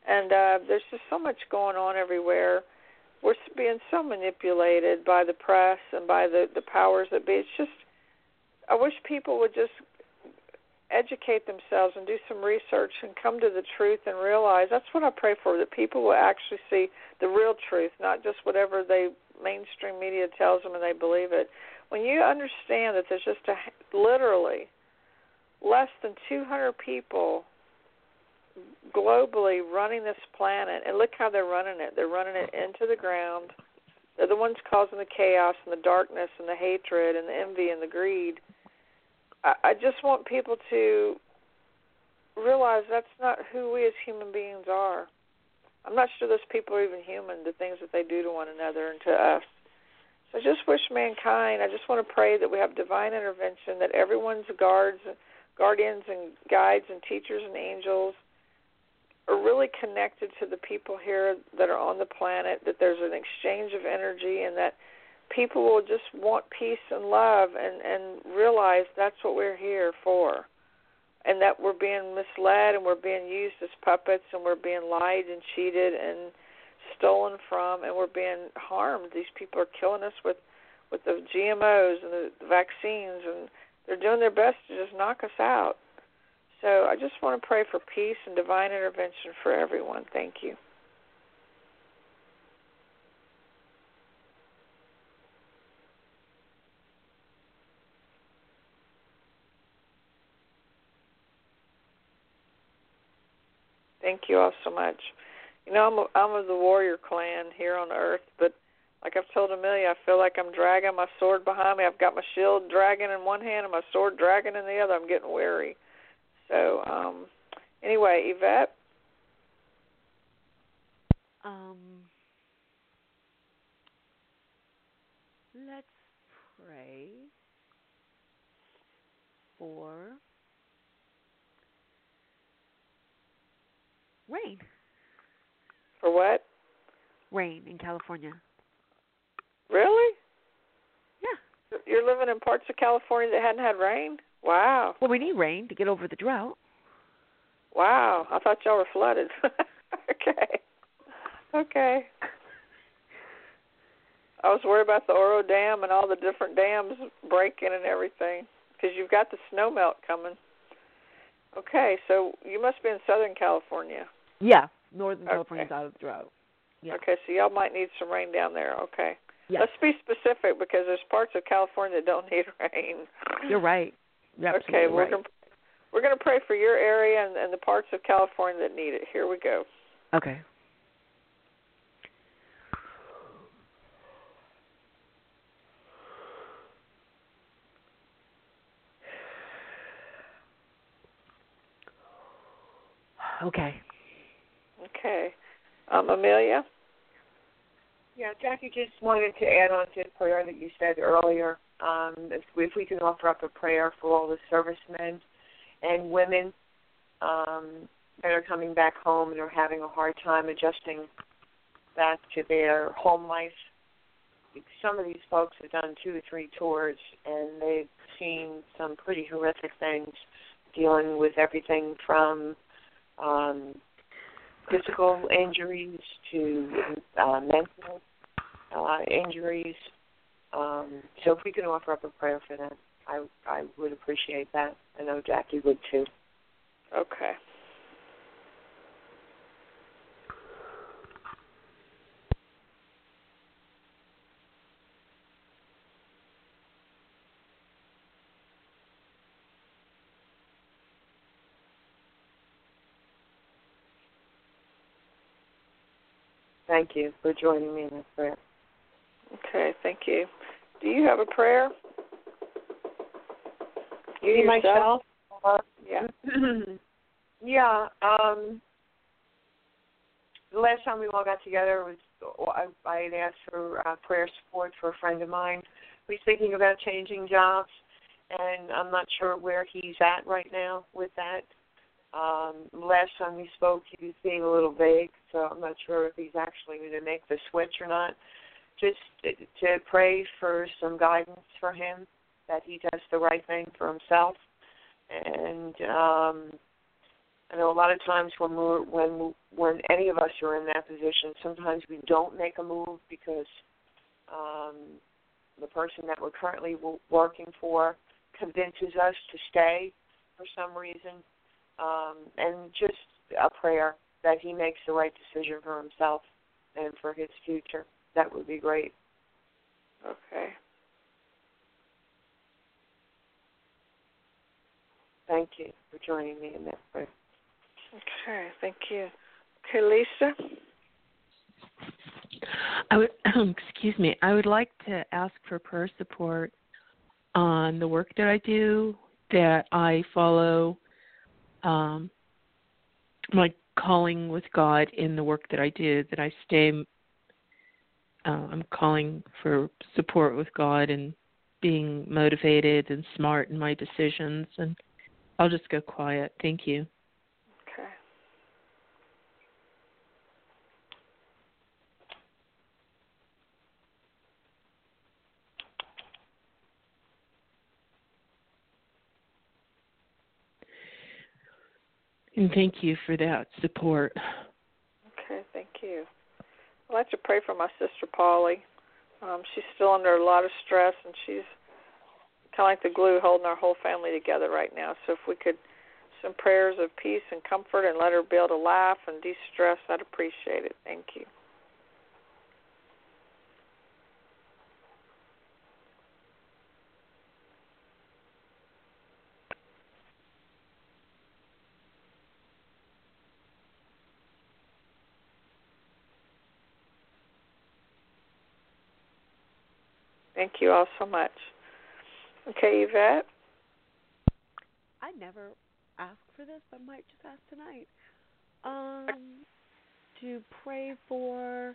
And uh, there's just so much going on everywhere. We're being so manipulated by the press and by the, the powers that be. It's just, I wish people would just educate themselves and do some research and come to the truth and realize. That's what I pray for, that people will actually see the real truth, not just whatever they mainstream media tells them and they believe it. When you understand that there's just a, literally less than two hundred people globally running this planet, and look how they're running it. They're running it into the ground. They're the ones causing the chaos and the darkness and the hatred and the envy and the greed. I, I just want people to realize that's not who we as human beings are. I'm not sure those people are even human, the things that they do to one another and to us. So I just wish mankind, I just want to pray that we have divine intervention, that everyone's guards, guardians and guides and teachers and angels are really connected to the people here that are on the planet, that there's an exchange of energy, and that people will just want peace and love and, and realize that's what we're here for, and that we're being misled and we're being used as puppets and we're being lied and cheated and stolen from and we're being harmed. These people are killing us with, with the G M Os and the, the vaccines, and they're doing their best to just knock us out. So I just want to pray for peace and divine intervention for everyone. Thank you. Thank you all so much. You know, I'm, a, I'm of the warrior clan here on earth, but like I've told Amelia, I feel like I'm dragging my sword behind me. I've got my shield dragging in one hand and my sword dragging in the other. I'm getting weary. So, um, anyway, Yvette? Um, let's pray for rain. For what? Rain in California. Really? Yeah. You're living in parts of California that hadn't had rain? Wow. Well, we need rain to get over the drought. Wow. I thought y'all were flooded. Okay. Okay. I was worried about the Oro Dam and all the different dams breaking and everything, because you've got the snow melt coming. Okay, so you must be in Southern California. Yeah, Northern Okay. California's out of the drought. Yeah. Okay, so y'all might need some rain down there. Okay. Yes. Let's be specific, because there's parts of California that don't need rain. You're right. You're okay, we're right. gonna we're gonna pray for your area and, and the parts of California that need it. Here we go. Okay. Okay. Okay. Um, Amelia? Yeah, Jackie, just wanted to add on to the prayer that you said earlier. Um, if, if we can offer up a prayer for all the servicemen and women um, that are coming back home and are having a hard time adjusting back to their home life. Some of these folks have done two or three tours, and they've seen some pretty horrific things, dealing with everything from um, physical injuries to uh, mental uh, injuries. Um, so if we can offer up a prayer for them, I, I would appreciate that. I know Jackie would too. Okay. Thank you for joining me in that prayer. Okay, thank you. Do you have a prayer? You Me, yourself? myself? Uh, Yeah. yeah. Um, the last time we all got together was I, I had asked for uh, prayer support for a friend of mine who's thinking about changing jobs, and I'm not sure where he's at right now with that. Um, last time we spoke, he was being a little vague, so I'm not sure if he's actually going to make the switch or not. Just to, to pray for some guidance for him, that he does the right thing for himself. And um, I know a lot of times when we're when when any of us are in that position, sometimes we don't make a move because um, the person that we're currently w- working for convinces us to stay for some reason, um, and just a prayer that he makes the right decision for himself and for his future. That would be great. Okay. Thank you for joining me in that prayer. Okay, thank you. Okay, Lisa? I would, excuse me, I would like to ask for prayer support on the work that I do, that I follow um, my calling with God in the work that I do, that I stay, uh, I'm calling for support with God and being motivated and smart in my decisions. And I'll just go quiet. Thank you. Okay. And thank you for that support. Okay, thank you. I'd like to pray for my sister, Polly. Um, she's still under a lot of stress, and she's kind of like the glue holding our whole family together right now. So if we could, some prayers of peace and comfort and let her be able to laugh and de-stress, I'd appreciate it. Thank you. Thank you all so much. Okay, Yvette? I never asked for this, but I might just ask tonight. Um, to pray for,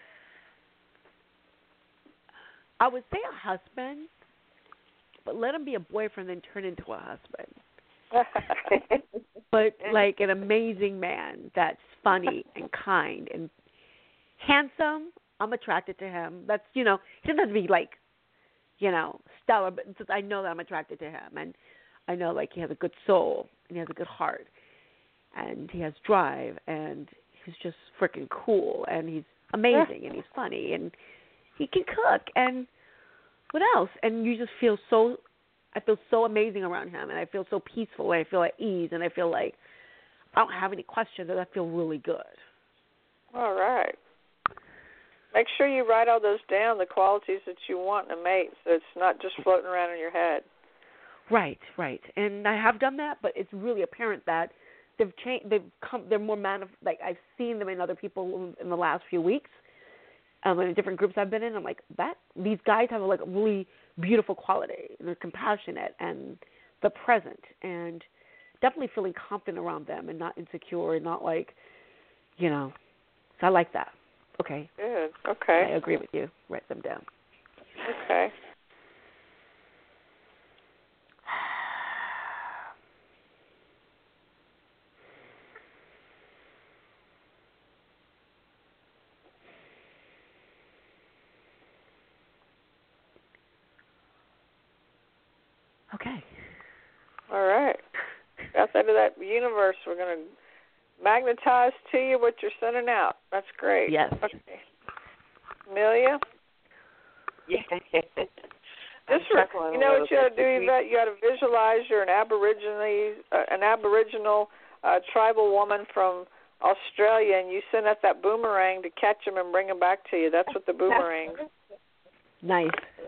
I would say a husband, but let him be a boyfriend and then turn into a husband. But like an amazing man that's funny and kind and handsome. I'm attracted to him. That's, you know, he doesn't have to be like, you know, stellar, but just, I know that I'm attracted to him. And I know, like, he has a good soul and he has a good heart and he has drive and he's just freaking cool and he's amazing and he's funny and he can cook and what else? And you just feel so, I feel so amazing around him and I feel so peaceful and I feel at ease and I feel like I don't have any questions and I feel really good. All right. Make sure you write all those down, the qualities that you want in a mate, so it's not just floating around in your head. Right, right. And I have done that, but it's really apparent that they've changed. They've come. They're more manif- Like I've seen them in other people in the last few weeks, um, in different groups I've been in. I'm like, that these guys have like a really beautiful quality. They're compassionate and they're present, and definitely feeling confident around them and not insecure and not like, you know. So I like that. Okay. Good. Okay. I agree with you. Write them down. Okay. Okay. All right. Outside of that universe, we're going to magnetize to you what you're sending out. That's great. Yes. Okay. Amelia? Yeah. Just for, you know what you got to do, Yvette? You got to visualize you're an Aborigine, uh, an Aboriginal uh, tribal woman from Australia, and you send out that boomerang to catch them and bring them back to you. That's what the boomerang. Nice.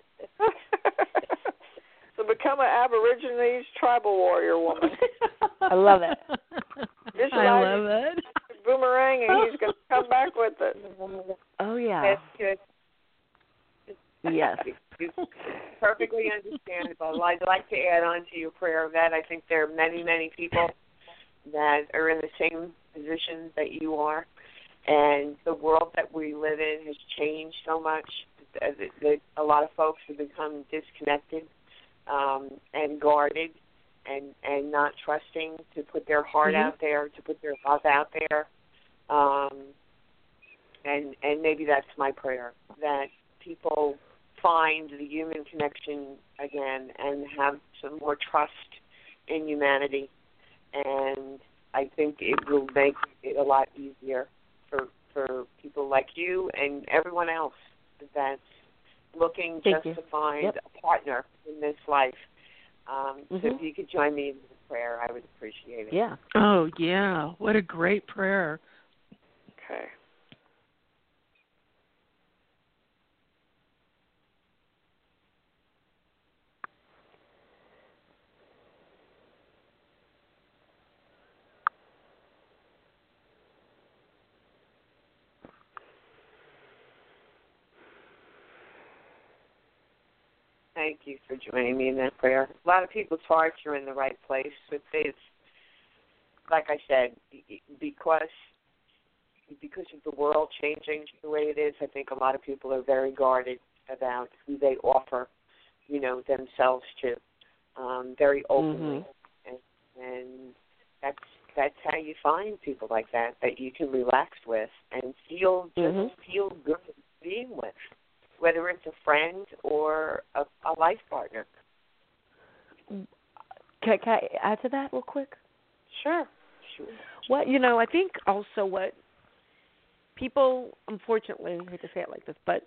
So become an Aborigine tribal warrior woman. I love it. Visualize I love it. Boomerang, and he's going to come back with it. Oh yeah. That's good. Yes. Perfectly understandable. I'd like to add on to your prayer that I think there are many, many people that are in the same position that you are, and the world that we live in has changed so much that a lot of folks have become disconnected um, and guarded and, and not trusting to put their heart mm-hmm. out there, to put their love out there. Um, and and maybe that's my prayer, that people find the human connection again and have some more trust in humanity and I think it will make it a lot easier for for people like you and everyone else that's looking Thank just you. to find Yep. a partner in this life. Um, mm-hmm. So if you could join me in prayer, I would appreciate it. Yeah. Oh, yeah. What a great prayer. Okay. Thank you for joining me in that prayer. A lot of people's hearts are in the right place. It's, it's like I said, because because of the world changing the way it is, I think a lot of people are very guarded about who they offer, you know, themselves to, um, very openly, mm-hmm. and, and that's that's how you find people like that that you can relax with and feel just mm-hmm. feel good being with, whether it's a friend or a, a life partner. Can, can I add to that real quick? Sure. Sure. Well, you know, I think also what people, unfortunately, I hate to say it like this, but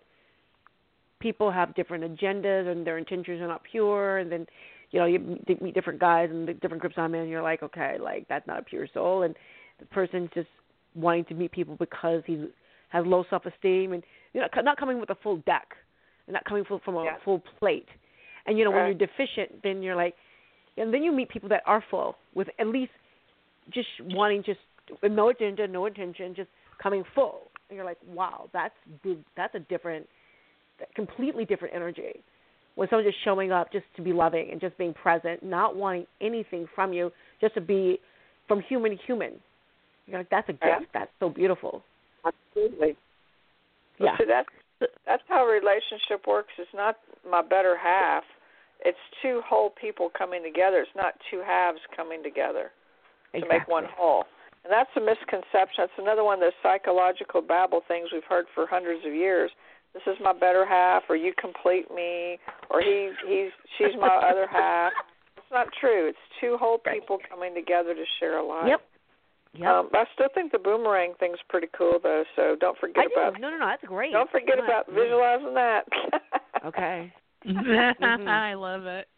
people have different agendas and their intentions are not pure. And then, you know, you meet different guys and the different groups I'm in, and you're like, okay, like that's not a pure soul. And the person's just wanting to meet people because he has low self-esteem and, you know, not coming with a full deck and not coming from a yeah. full plate. And, you know, right. when you're deficient, then you're like, and then you meet people that are full with at least just wanting just no agenda, no intention, just coming full. And you're like, wow, that's that's a different, completely different energy. When someone's just showing up just to be loving and just being present, not wanting anything from you, just to be from human to human. You're like, that's a gift. Yeah. That's so beautiful. Absolutely. Yeah. Well, see, that's, that's how a relationship works. It's not my better half. It's two whole people coming together. It's not two halves coming together to Exactly. make one whole. And that's a misconception. That's another one of those psychological babble things we've heard for hundreds of years. This is my better half, or you complete me, or he, he's, she's my other half. It's not true. It's two whole people coming together to share a life. Yep. Yep. Um, I still think the boomerang thing's pretty cool, though. So don't forget I about. do. No, no, no. That's great. Don't forget no, about visualizing that. Okay. mm-hmm. I love it.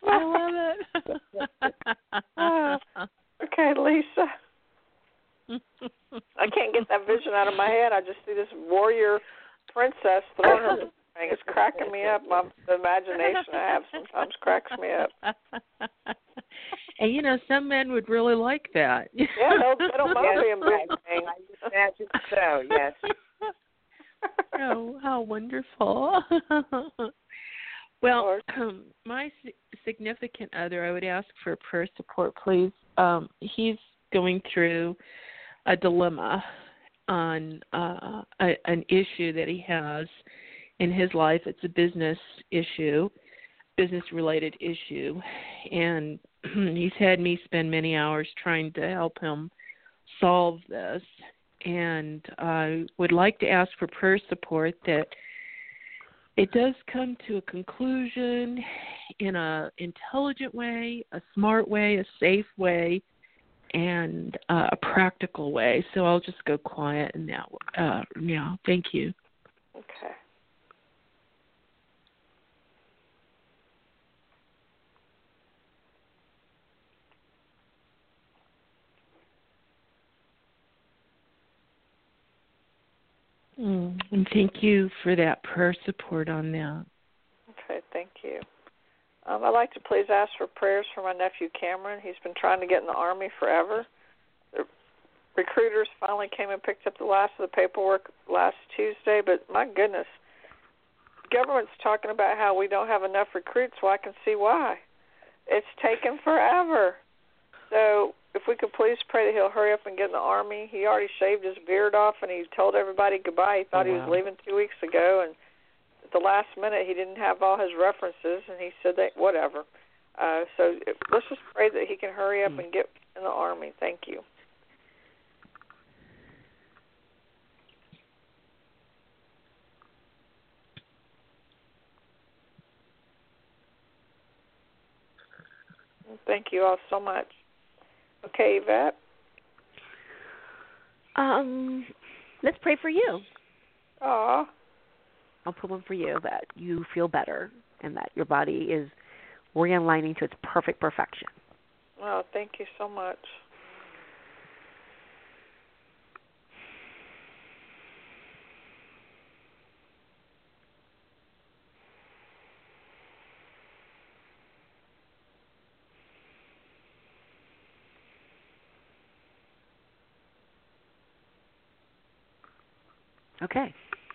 I love it. uh, okay, Lisa. I can't get that vision out of my head. I just see this warrior princess throwing her boomerang. It's cracking me up. My the imagination I have sometimes cracks me up. And you know, some men would really like that. Yeah, they don't mind being boomerang. I imagine so. Yes. Oh, how wonderful. Well, um, my significant other, I would ask for prayer support, please. Um, he's going through a dilemma on uh, a, an issue that he has in his life. It's a business issue, business-related issue, and he's had me spend many hours trying to help him solve this. And I would like to ask for prayer support that it does come to a conclusion in a intelligent way, a smart way, a safe way, and uh, a practical way. So I'll just go quiet and now. Uh, yeah, thank you. Okay. Mm, and thank you for that prayer support on that. Okay, thank you. Um, I'd like to please ask for prayers for my nephew Cameron. He's been trying to get in the Army forever. The recruiters finally came and picked up the last of the paperwork last Tuesday, but my goodness, the government's talking about how we don't have enough recruits, well, I can see why. It's taken forever. So if we could please pray that he'll hurry up and get in the Army. He already shaved his beard off, and he told everybody goodbye. He thought oh, he wow. was leaving two weeks ago, and at the last minute he didn't have all his references, and he said that whatever. Uh, so let's just pray that he can hurry up and get in the Army. Thank you. Thank you all so much. Okay, Yvette? Um, let's pray for you. Aw. I'll put one for you that you feel better and that your body is realigning to its perfect perfection. Oh, thank you so much. Okay.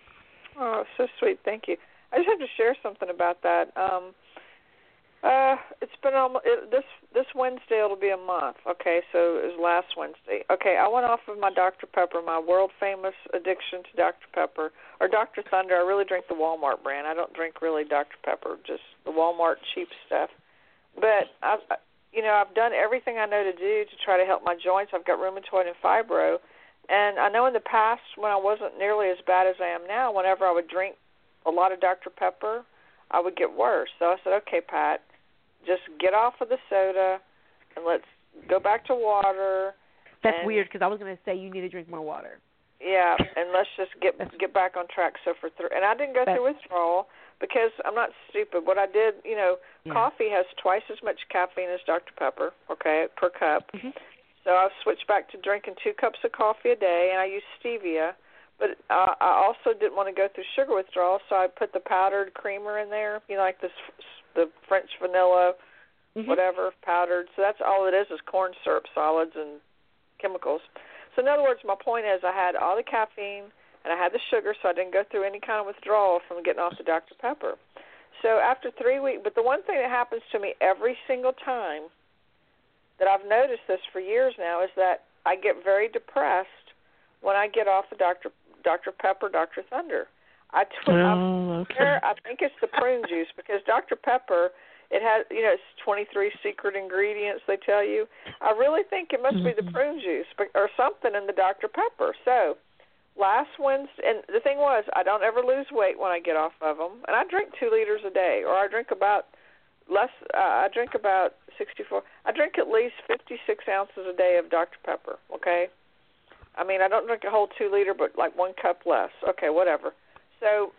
Oh, so sweet. Thank you. I just have to share something about that. Um, uh, it's been almost it, this this Wednesday. It'll be a month. Okay, so it was last Wednesday. Okay, I went off of my Doctor Pepper, my world famous addiction to Doctor Pepper or Doctor Thunder. I really drink the Walmart brand. I don't drink really Doctor Pepper, just the Walmart cheap stuff. But I've, you know, I've done everything I know to do to try to help my joints. I've got rheumatoid and fibro. And I know in the past when I wasn't nearly as bad as I am now, whenever I would drink a lot of Doctor Pepper, I would get worse. So I said, okay, Pat, just get off of the soda and let's go back to water. That's and, weird because I was going to say you need to drink more water. Yeah, and let's just get get back on track. So for th- and I didn't go through withdrawal because I'm not stupid. What I did, you know, yeah. Coffee has twice as much caffeine as Doctor Pepper, okay, per cup. Mm-hmm. So I've switched back to drinking two cups of coffee a day, and I use stevia. But uh, I also didn't want to go through sugar withdrawal, so I put the powdered creamer in there, you know, like this, the French vanilla, mm-hmm. whatever, powdered. So that's all it is, is corn syrup solids and chemicals. So in other words, my point is I had all the caffeine, and I had the sugar, so I didn't go through any kind of withdrawal from getting off the Doctor Pepper. So after three weeks, but the one thing that happens to me every single time that I've noticed this for years now is that I get very depressed when I get off of Doctor Doctor Pepper, Doctor Thunder. I, tw- oh, okay. I think it's the prune juice because Doctor Pepper, it has, you know, it's twenty-three secret ingredients they tell you. I really think it must mm-hmm. be the prune juice or something in the Doctor Pepper. So last Wednesday, and the thing was, I don't ever lose weight when I get off of them, and I drink two liters a day, or I drink about less. Uh, I drink about sixty-four. I drink at least fifty-six ounces a day of Doctor Pepper. Okay, I mean I don't drink a whole two liter, but like one cup less. Okay, whatever. So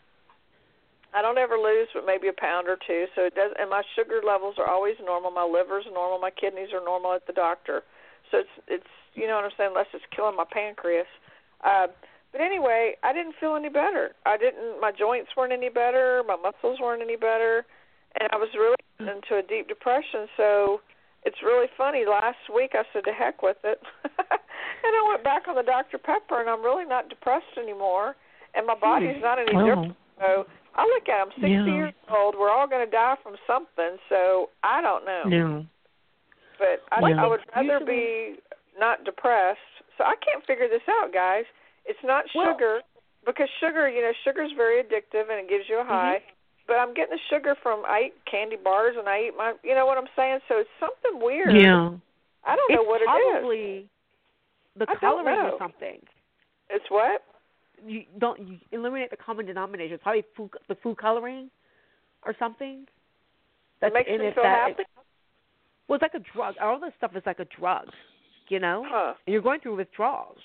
I don't ever lose, but maybe a pound or two. So it does, and my sugar levels are always normal. My liver's normal. My kidneys are normal at the doctor. So it's it's you know what I'm saying, unless it's killing my pancreas. Uh, but anyway, I didn't feel any better. I didn't. My joints weren't any better. My muscles weren't any better. And I was really into a deep depression, so it's really funny. Last week I said, to heck with it. And I went back on the Doctor Pepper, and I'm really not depressed anymore, and my body's not any oh. different. So I look at it, I'm sixty yeah. years old. We're all going to die from something, so I don't know. No. But I, yeah. I would rather be not depressed. So I can't figure this out, guys. It's not sugar, well, because sugar, you know, sugar is very addictive, and it gives you a high. Mm-hmm. But I'm getting the sugar from, I eat candy bars and I eat my, you know what I'm saying? So it's something weird. Yeah. I don't it's know what it is. It's probably the I coloring or something. It's what? You don't you eliminate the common denominator. It's probably food, the food coloring or something. That makes in me it feel that happy? It, well, it's like a drug. All this stuff is like a drug, you know? Huh. And you're going through withdrawals.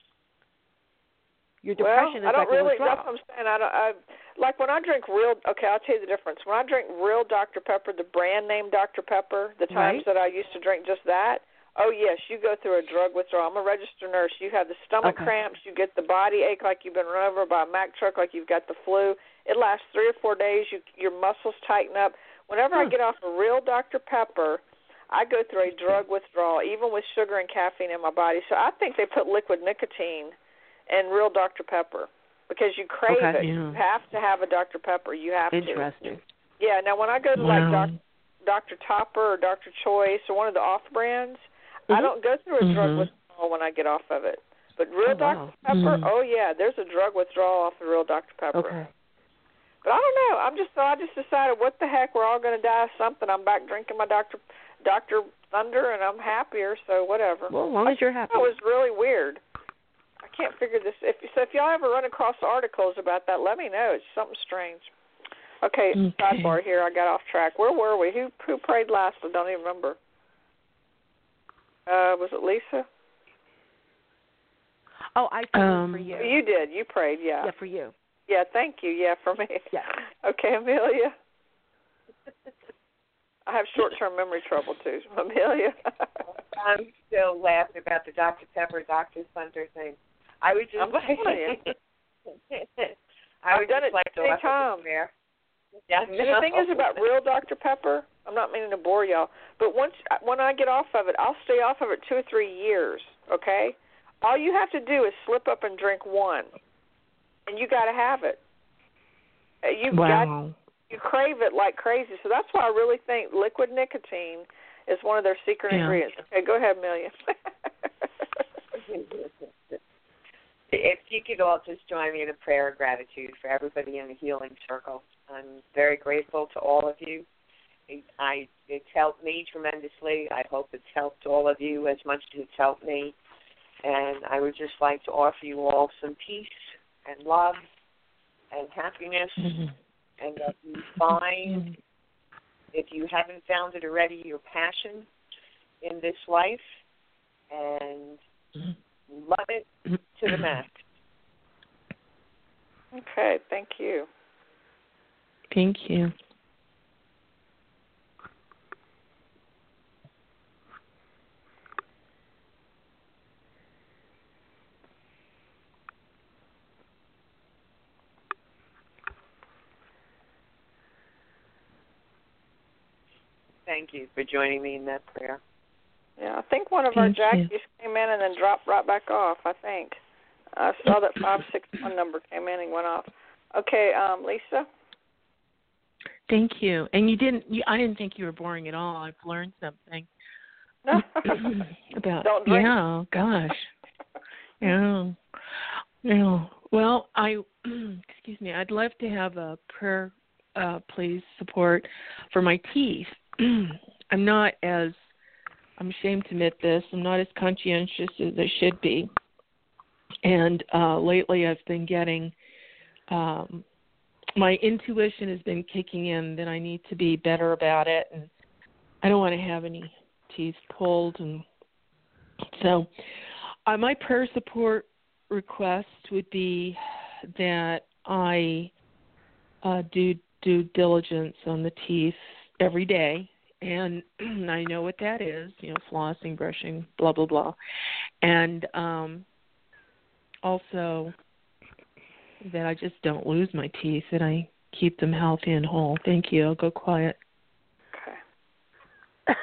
Your well, depression I is don't like really, a withdrawal. That's what I'm saying. I don't, I, like when I drink real, okay, I'll tell you the difference. When I drink real Doctor Pepper, the brand name Doctor Pepper, the times right. that I used to drink just that, oh, yes, you go through a drug withdrawal. I'm a registered nurse. You have the stomach okay. cramps. You get the body ache like you've been run over by a Mack truck, like you've got the flu. It lasts three or four days. You, your muscles tighten up. Whenever hmm. I get off a real Doctor Pepper, I go through a drug withdrawal, even with sugar and caffeine in my body. So I think they put liquid nicotine in real Doctor Pepper because you crave okay. it. Yeah. You have to have a Doctor Pepper. You have Interesting. to. Yeah, now when I go to wow. like Doc, Doctor Topper or Doctor Choice or one of the off-brands, mm-hmm. I don't go through a mm-hmm. drug withdrawal when I get off of it. But real oh, Doctor wow. Pepper, mm-hmm. oh, yeah, there's a drug withdrawal off of real Doctor Pepper. Okay. But I don't know. I'm just so I just decided, what the heck, we're all going to die of something. I'm back drinking my Doctor Doctor Thunder, and I'm happier, so whatever. Well, as long as you're happy. That was really weird. I can't figure this. If so, if y'all ever run across articles about that, let me know. It's something strange. Okay, okay. sidebar here. I got off track. Where were we? Who who prayed last? I don't even remember. Uh, was it Lisa? Oh, I prayed Um, for you. You did. You prayed, yeah. Yeah, for you. Yeah, thank you. Yeah, for me. Yeah. Okay, Amelia. I have short-term memory trouble, too. Amelia. I'm still laughing about the Doctor Pepper, Doctor Thunder thing. I would just I'm like, telling you. I I've would done just it like to many offer times. the prayer. Yeah, And the thing is about real Doctor Pepper, I'm not meaning to bore y'all, but once when I get off of it, I'll stay off of it two or three years, okay? All you have to do is slip up and drink one, and you got to have it. You've wow. got you crave it like crazy. So that's why I really think liquid nicotine is one of their secret Yeah. ingredients. Okay, go ahead, Amelia. If you could all just join me in a prayer of gratitude for everybody in the healing circle. I'm very grateful to all of you. I, it's helped me tremendously. I hope it's helped all of you as much as it's helped me. And I would just like to offer you all some peace and love and happiness, Mm-hmm. and that you find, if you haven't found it already, your passion in this life, and love it to the max. Okay, thank you. Thank you. Thank you for joining me in that prayer. Yeah, I think one of Thank our you. jackies came in and then dropped right back off, I think. I saw that five six one number came in and went off. Okay, um, Lisa? Thank you. And you didn't. You, I didn't think you were boring at all. I've learned something about. Don't drink. Yeah. Gosh. Yeah. Yeah. Well, I. Excuse me. I'd love to have a prayer, uh, please, support for my teeth. I'm not as. I'm ashamed to admit this. I'm not as conscientious as I should be. And uh, lately, I've been getting. Um, my intuition has been kicking in that I need to be better about it, and I don't want to have any teeth pulled. And so uh, my prayer support request would be that I uh, do due diligence on the teeth every day, and I know what that is, you know, flossing, brushing, blah, blah, blah. And um, also that I just don't lose my teeth, that I keep them healthy and whole. Thank you. I'll go quiet. Okay.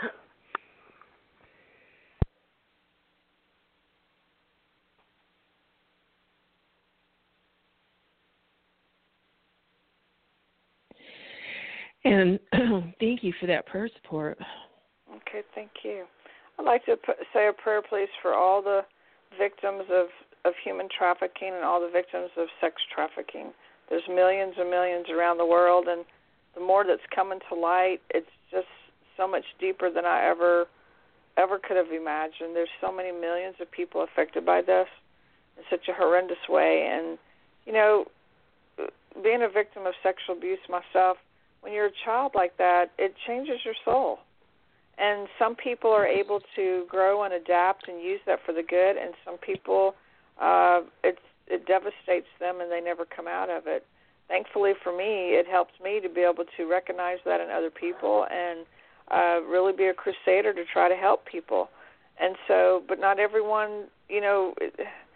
And thank you for that prayer support. Okay, thank you. I'd like to put, say a prayer, please, for all the victims of, of human trafficking and all the victims of sex trafficking. There's millions and millions around the world, and the more that's coming to light, it's just so much deeper than I ever ever could have imagined. There's so many millions of people affected by this in such a horrendous way. And, you know, being a victim of sexual abuse myself, when you're a child like that, it changes your soul. And some people are able to grow and adapt and use that for the good, and some people, uh, it's, it devastates them and they never come out of it. Thankfully for me, it helps me to be able to recognize that in other people and uh, really be a crusader to try to help people. And so, but not everyone, you know, it,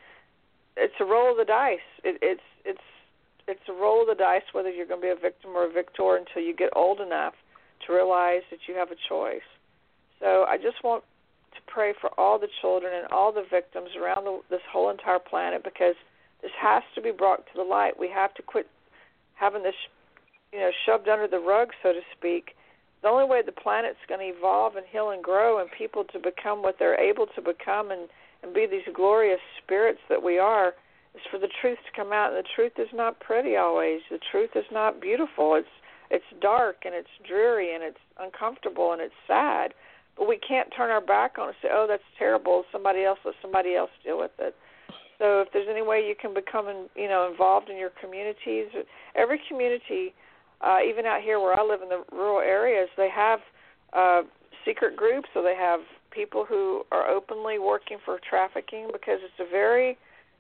it's a roll of the dice. It, it's it's it's a roll of the dice whether you're going to be a victim or a victor until you get old enough to realize that you have a choice. So I just want to pray for all the children and all the victims around the, this whole entire planet, because this has to be brought to the light. We have to quit having this, you know, shoved under the rug, so to speak. The only way the planet's going to evolve and heal and grow and people to become what they're able to become and, and be these glorious spirits that we are is for the truth to come out. And the truth is not pretty always. The truth is not beautiful. It's it's dark and it's dreary and it's uncomfortable and it's sad. But we can't turn our back on it and say, oh, that's terrible. Somebody else, let somebody else deal with it. So if there's any way you can become, in, you know, involved in your communities, every community, uh, even out here where I live in the rural areas, they have uh, secret groups, so they have people who are openly working for trafficking, because it's a very,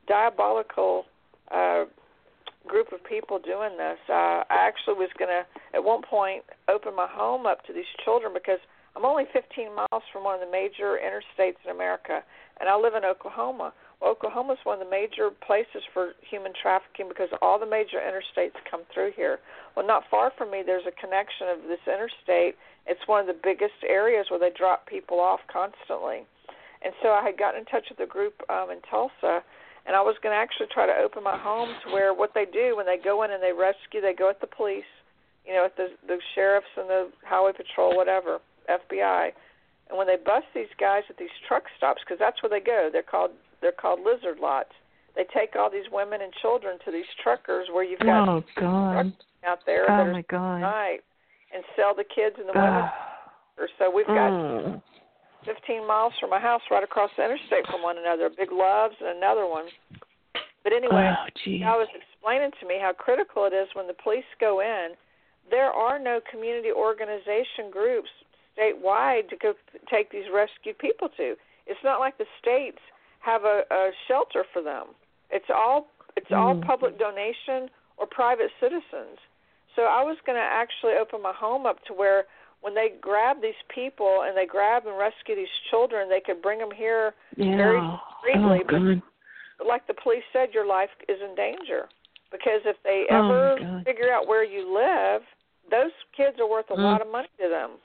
diabolical uh, group of people doing this. Uh, I actually was going to, at one point, open my home up to these children because I'm only fifteen miles from one of the major interstates in America, and I live in Oklahoma. Well, Oklahoma is one of the major places for human trafficking because all the major interstates come through here. Well, not far from me, there's a connection of this interstate. It's one of the biggest areas where they drop people off constantly. And so I had gotten in touch with a group um, in Tulsa, and I was going to actually try to open my home to where what they do when they go in and they rescue, they go at the police, you know, at the, the sheriffs and the highway patrol, whatever, F B I. And when they bust these guys at these truck stops, because that's where they go, they're called they're called lizard lots. They take all these women and children to these truckers where you've got oh, God. out there oh, that are my God. night and sell the kids and the women. Uh, so we've got mm. fifteen miles from my house, right across the interstate from one another, Big Loves and another one. But anyway, oh, I was explaining to me how critical it is when the police go in. There are no community organization groups statewide to go take these rescued people to. It's not like the states have a, a shelter for them. It's all it's mm. all public donation or private citizens. So I was going to actually open my home up to where when they grab these people and they grab and rescue these children, they could bring them here yeah. very discreetly. Oh, God. But like the police said, your life is in danger. Because if they ever oh, figure out where you live, those kids are worth a mm. lot of money to them.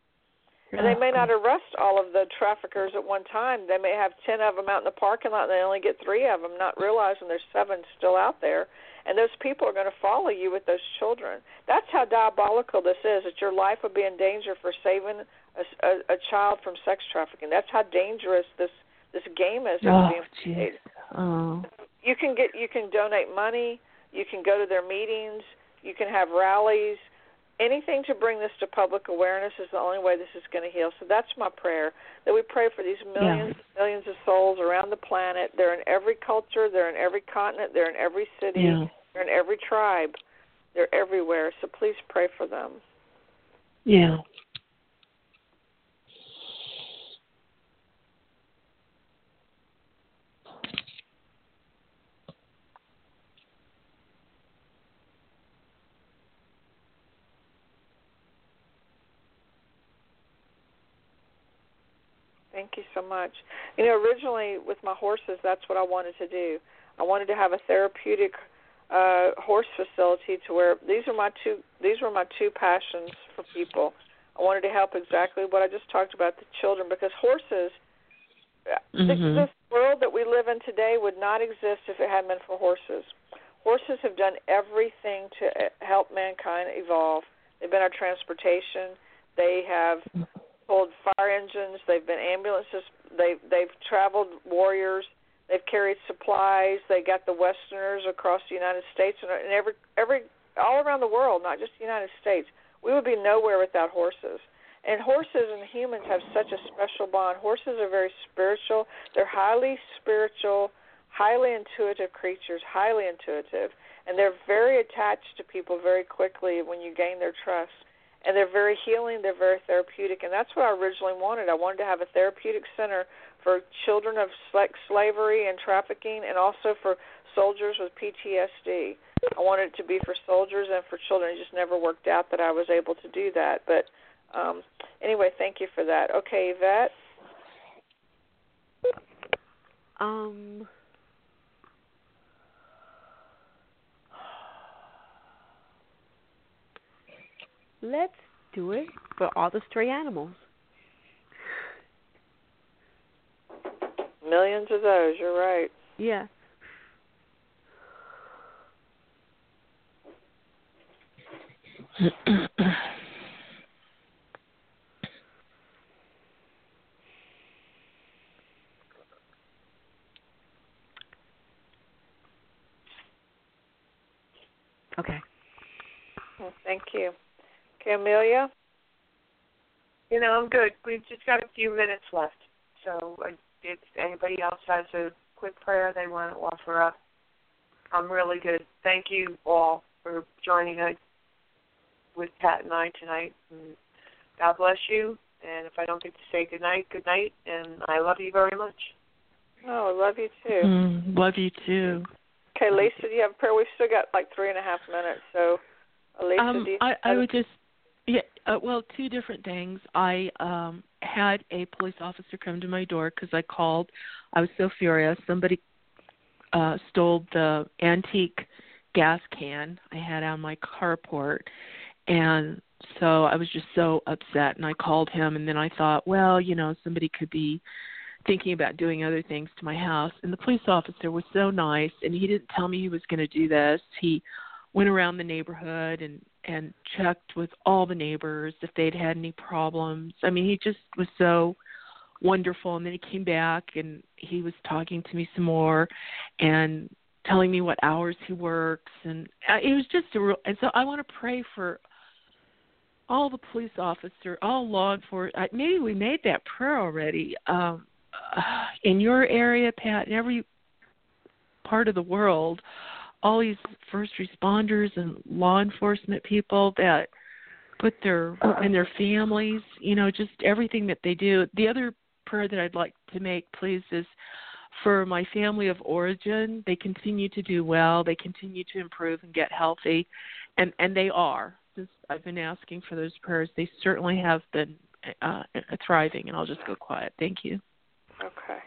And they may not arrest all of the traffickers at one time. They may have ten of them out in the parking lot, and they only get three of them, not realizing there's seven still out there. And those people are going to follow you with those children. That's how diabolical this is, that your life would be in danger for saving a, a, a child from sex trafficking. That's how dangerous this, this game is. Oh, being oh. You can get, you can donate money. You can go to their meetings. You can have rallies. Anything to bring this to public awareness is the only way this is going to heal. So that's my prayer, that we pray for these millions and yeah. millions of souls around the planet. They're in every culture. They're in every continent. They're in every city. Yeah. They're in every tribe. They're everywhere. So please pray for them. Yeah. Thank you so much. You know, originally with my horses, that's what I wanted to do. I wanted to have a therapeutic uh, horse facility to where these are my two. These were my two passions for people. I wanted to help exactly what I just talked about, the children, because horses. Mm-hmm. This, this world that we live in today would not exist if it hadn't been for horses. Horses have done everything to help mankind evolve. They've been our transportation. They have pulled fire engines. They've been ambulances. They've they've traveled warriors. They've carried supplies. They got the Westerners across the United States and, and every every all around the world, not just the United States. We would be nowhere without horses. And horses and humans have such a special bond. Horses are very spiritual. They're highly spiritual, highly intuitive creatures, highly intuitive, and they're very attached to people very quickly when you gain their trust. And they're very healing, they're very therapeutic, and that's what I originally wanted. I wanted to have a therapeutic center for children of slavery and trafficking, and also for soldiers with P T S D. I wanted it to be for soldiers and for children. It just never worked out that I was able to do that. But um, anyway, thank you for that. Okay, Yvette? Um... Let's do it for all the stray animals. Millions of those, you're right. Yeah. Okay. Well, thank you. Okay, Amelia? You know, I'm good. We've just got a few minutes left. So if anybody else has a quick prayer they want to offer up, I'm really good. Thank you all for joining us with Pat and I tonight. And God bless you. And if I don't get to say good night, good night. And I love you very much. Oh, I love you too. Mm, love you too. Okay, Lisa, do you have a prayer? We've still got like three and a half minutes, so Lisa, Um, do you I, I have would just, yeah, uh, well, two different things. I um, had a police officer come to my door because I called. I was so furious. Somebody uh, stole the antique gas can I had on my carport, and so I was just so upset, and I called him, and then I thought, well, you know, somebody could be thinking about doing other things to my house. And the police officer was so nice, and he didn't tell me he was going to do this. He went around the neighborhood and, and checked with all the neighbors if they'd had any problems. I mean, he just was so wonderful. And then he came back, and he was talking to me some more and telling me what hours he works. And it was just a real – and so I want to pray for all the police officers, all law enforcement. Maybe we made that prayer already. Um, in your area, Pat, in every part of the world, all these first responders and law enforcement people that put their and their families, you know, just everything that they do. The other prayer that I'd like to make, please, is for my family of origin. They continue to do well. They continue to improve and get healthy, and and they are. Since I've been asking for those prayers, they certainly have been uh, thriving. And I'll just go quiet. Thank you. Okay.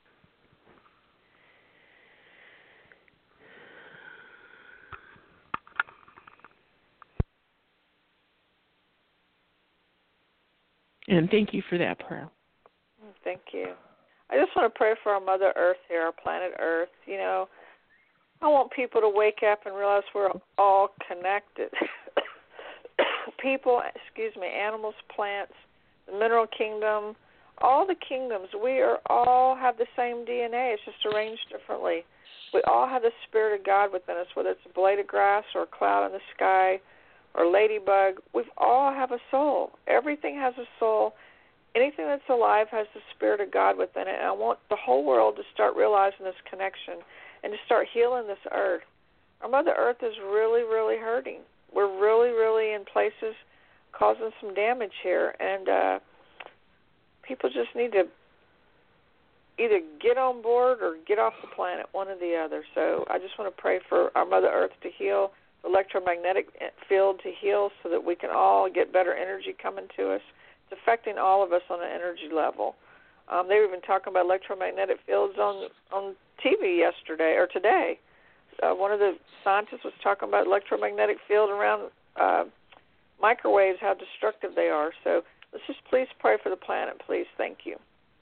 And thank you for that prayer. Thank you. I just want to pray for our Mother Earth here, our planet Earth. You know, I want people to wake up and realize we're all connected. People, excuse me, animals, plants, the mineral kingdom, all the kingdoms, we are all have the same D N A. It's just arranged differently. We all have the Spirit of God within us, whether it's a blade of grass or a cloud in the sky or a ladybug. We all have a soul. Everything has a soul. Anything that's alive has the Spirit of God within it. And I want the whole world to start realizing this connection and to start healing this earth. Our Mother Earth is really, really hurting. We're really, really in places causing some damage here. And uh, people just need to either get on board or get off the planet, one or the other. So I just want to pray for our Mother Earth to heal, the electromagnetic field to heal so that we can all get better energy coming to us. It's affecting all of us on an energy level. Um, they were even talking about electromagnetic fields on on T V yesterday or today. Uh, one of the scientists was talking about electromagnetic field around uh, microwaves, how destructive they are. So let's just please pray for the planet, please. Thank you.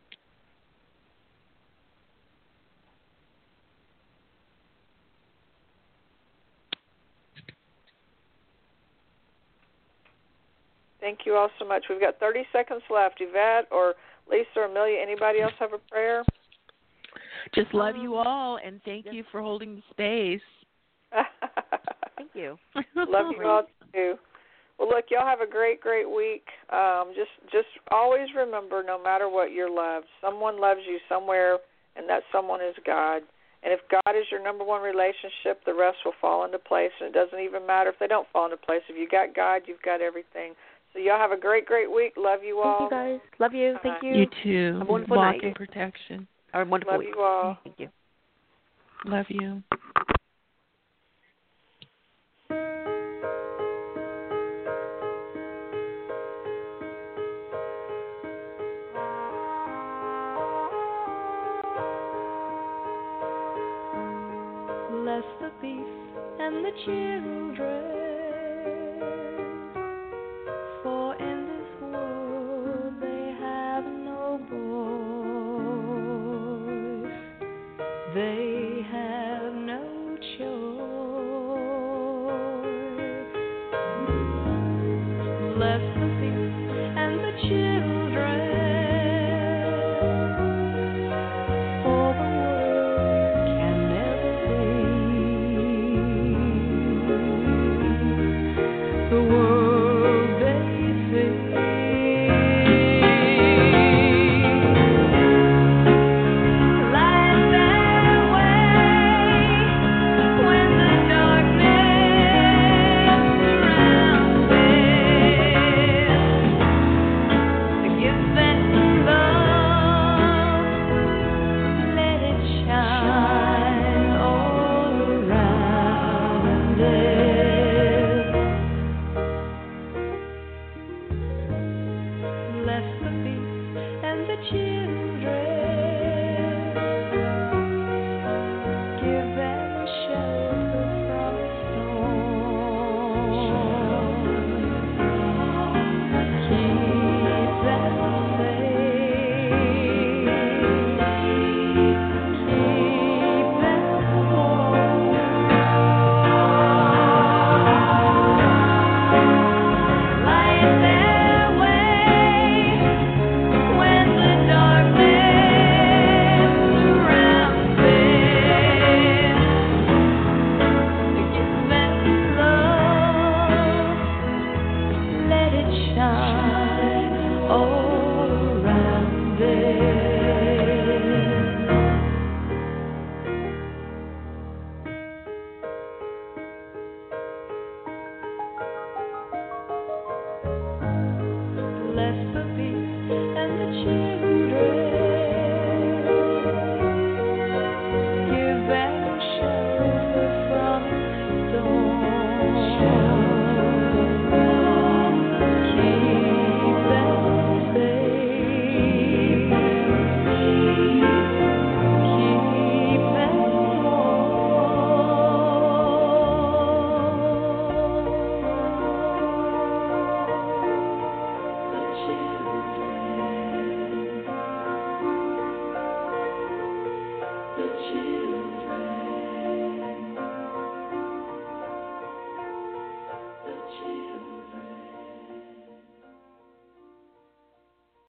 Thank you all so much. We've got thirty seconds left. Yvette or Lisa or Amelia, anybody else have a prayer? Just love you all, and thank you for holding the space. Thank you. Love you all too. Well, look, y'all have a great, great week. Um, just, just always remember, no matter what, you're loved. Someone loves you somewhere, and that someone is God. And if God is your number one relationship, the rest will fall into place. And it doesn't even matter if they don't fall into place. If you got God, you've got everything. So y'all have a great, great week. Love you all. Thank you, guys. Love you. Thank you. You too. Have a wonderful Walk night. in protection. Have a wonderful Love week. you all. Thank you. Love you. Bless the beast and the children, for in this world they have no voice. They have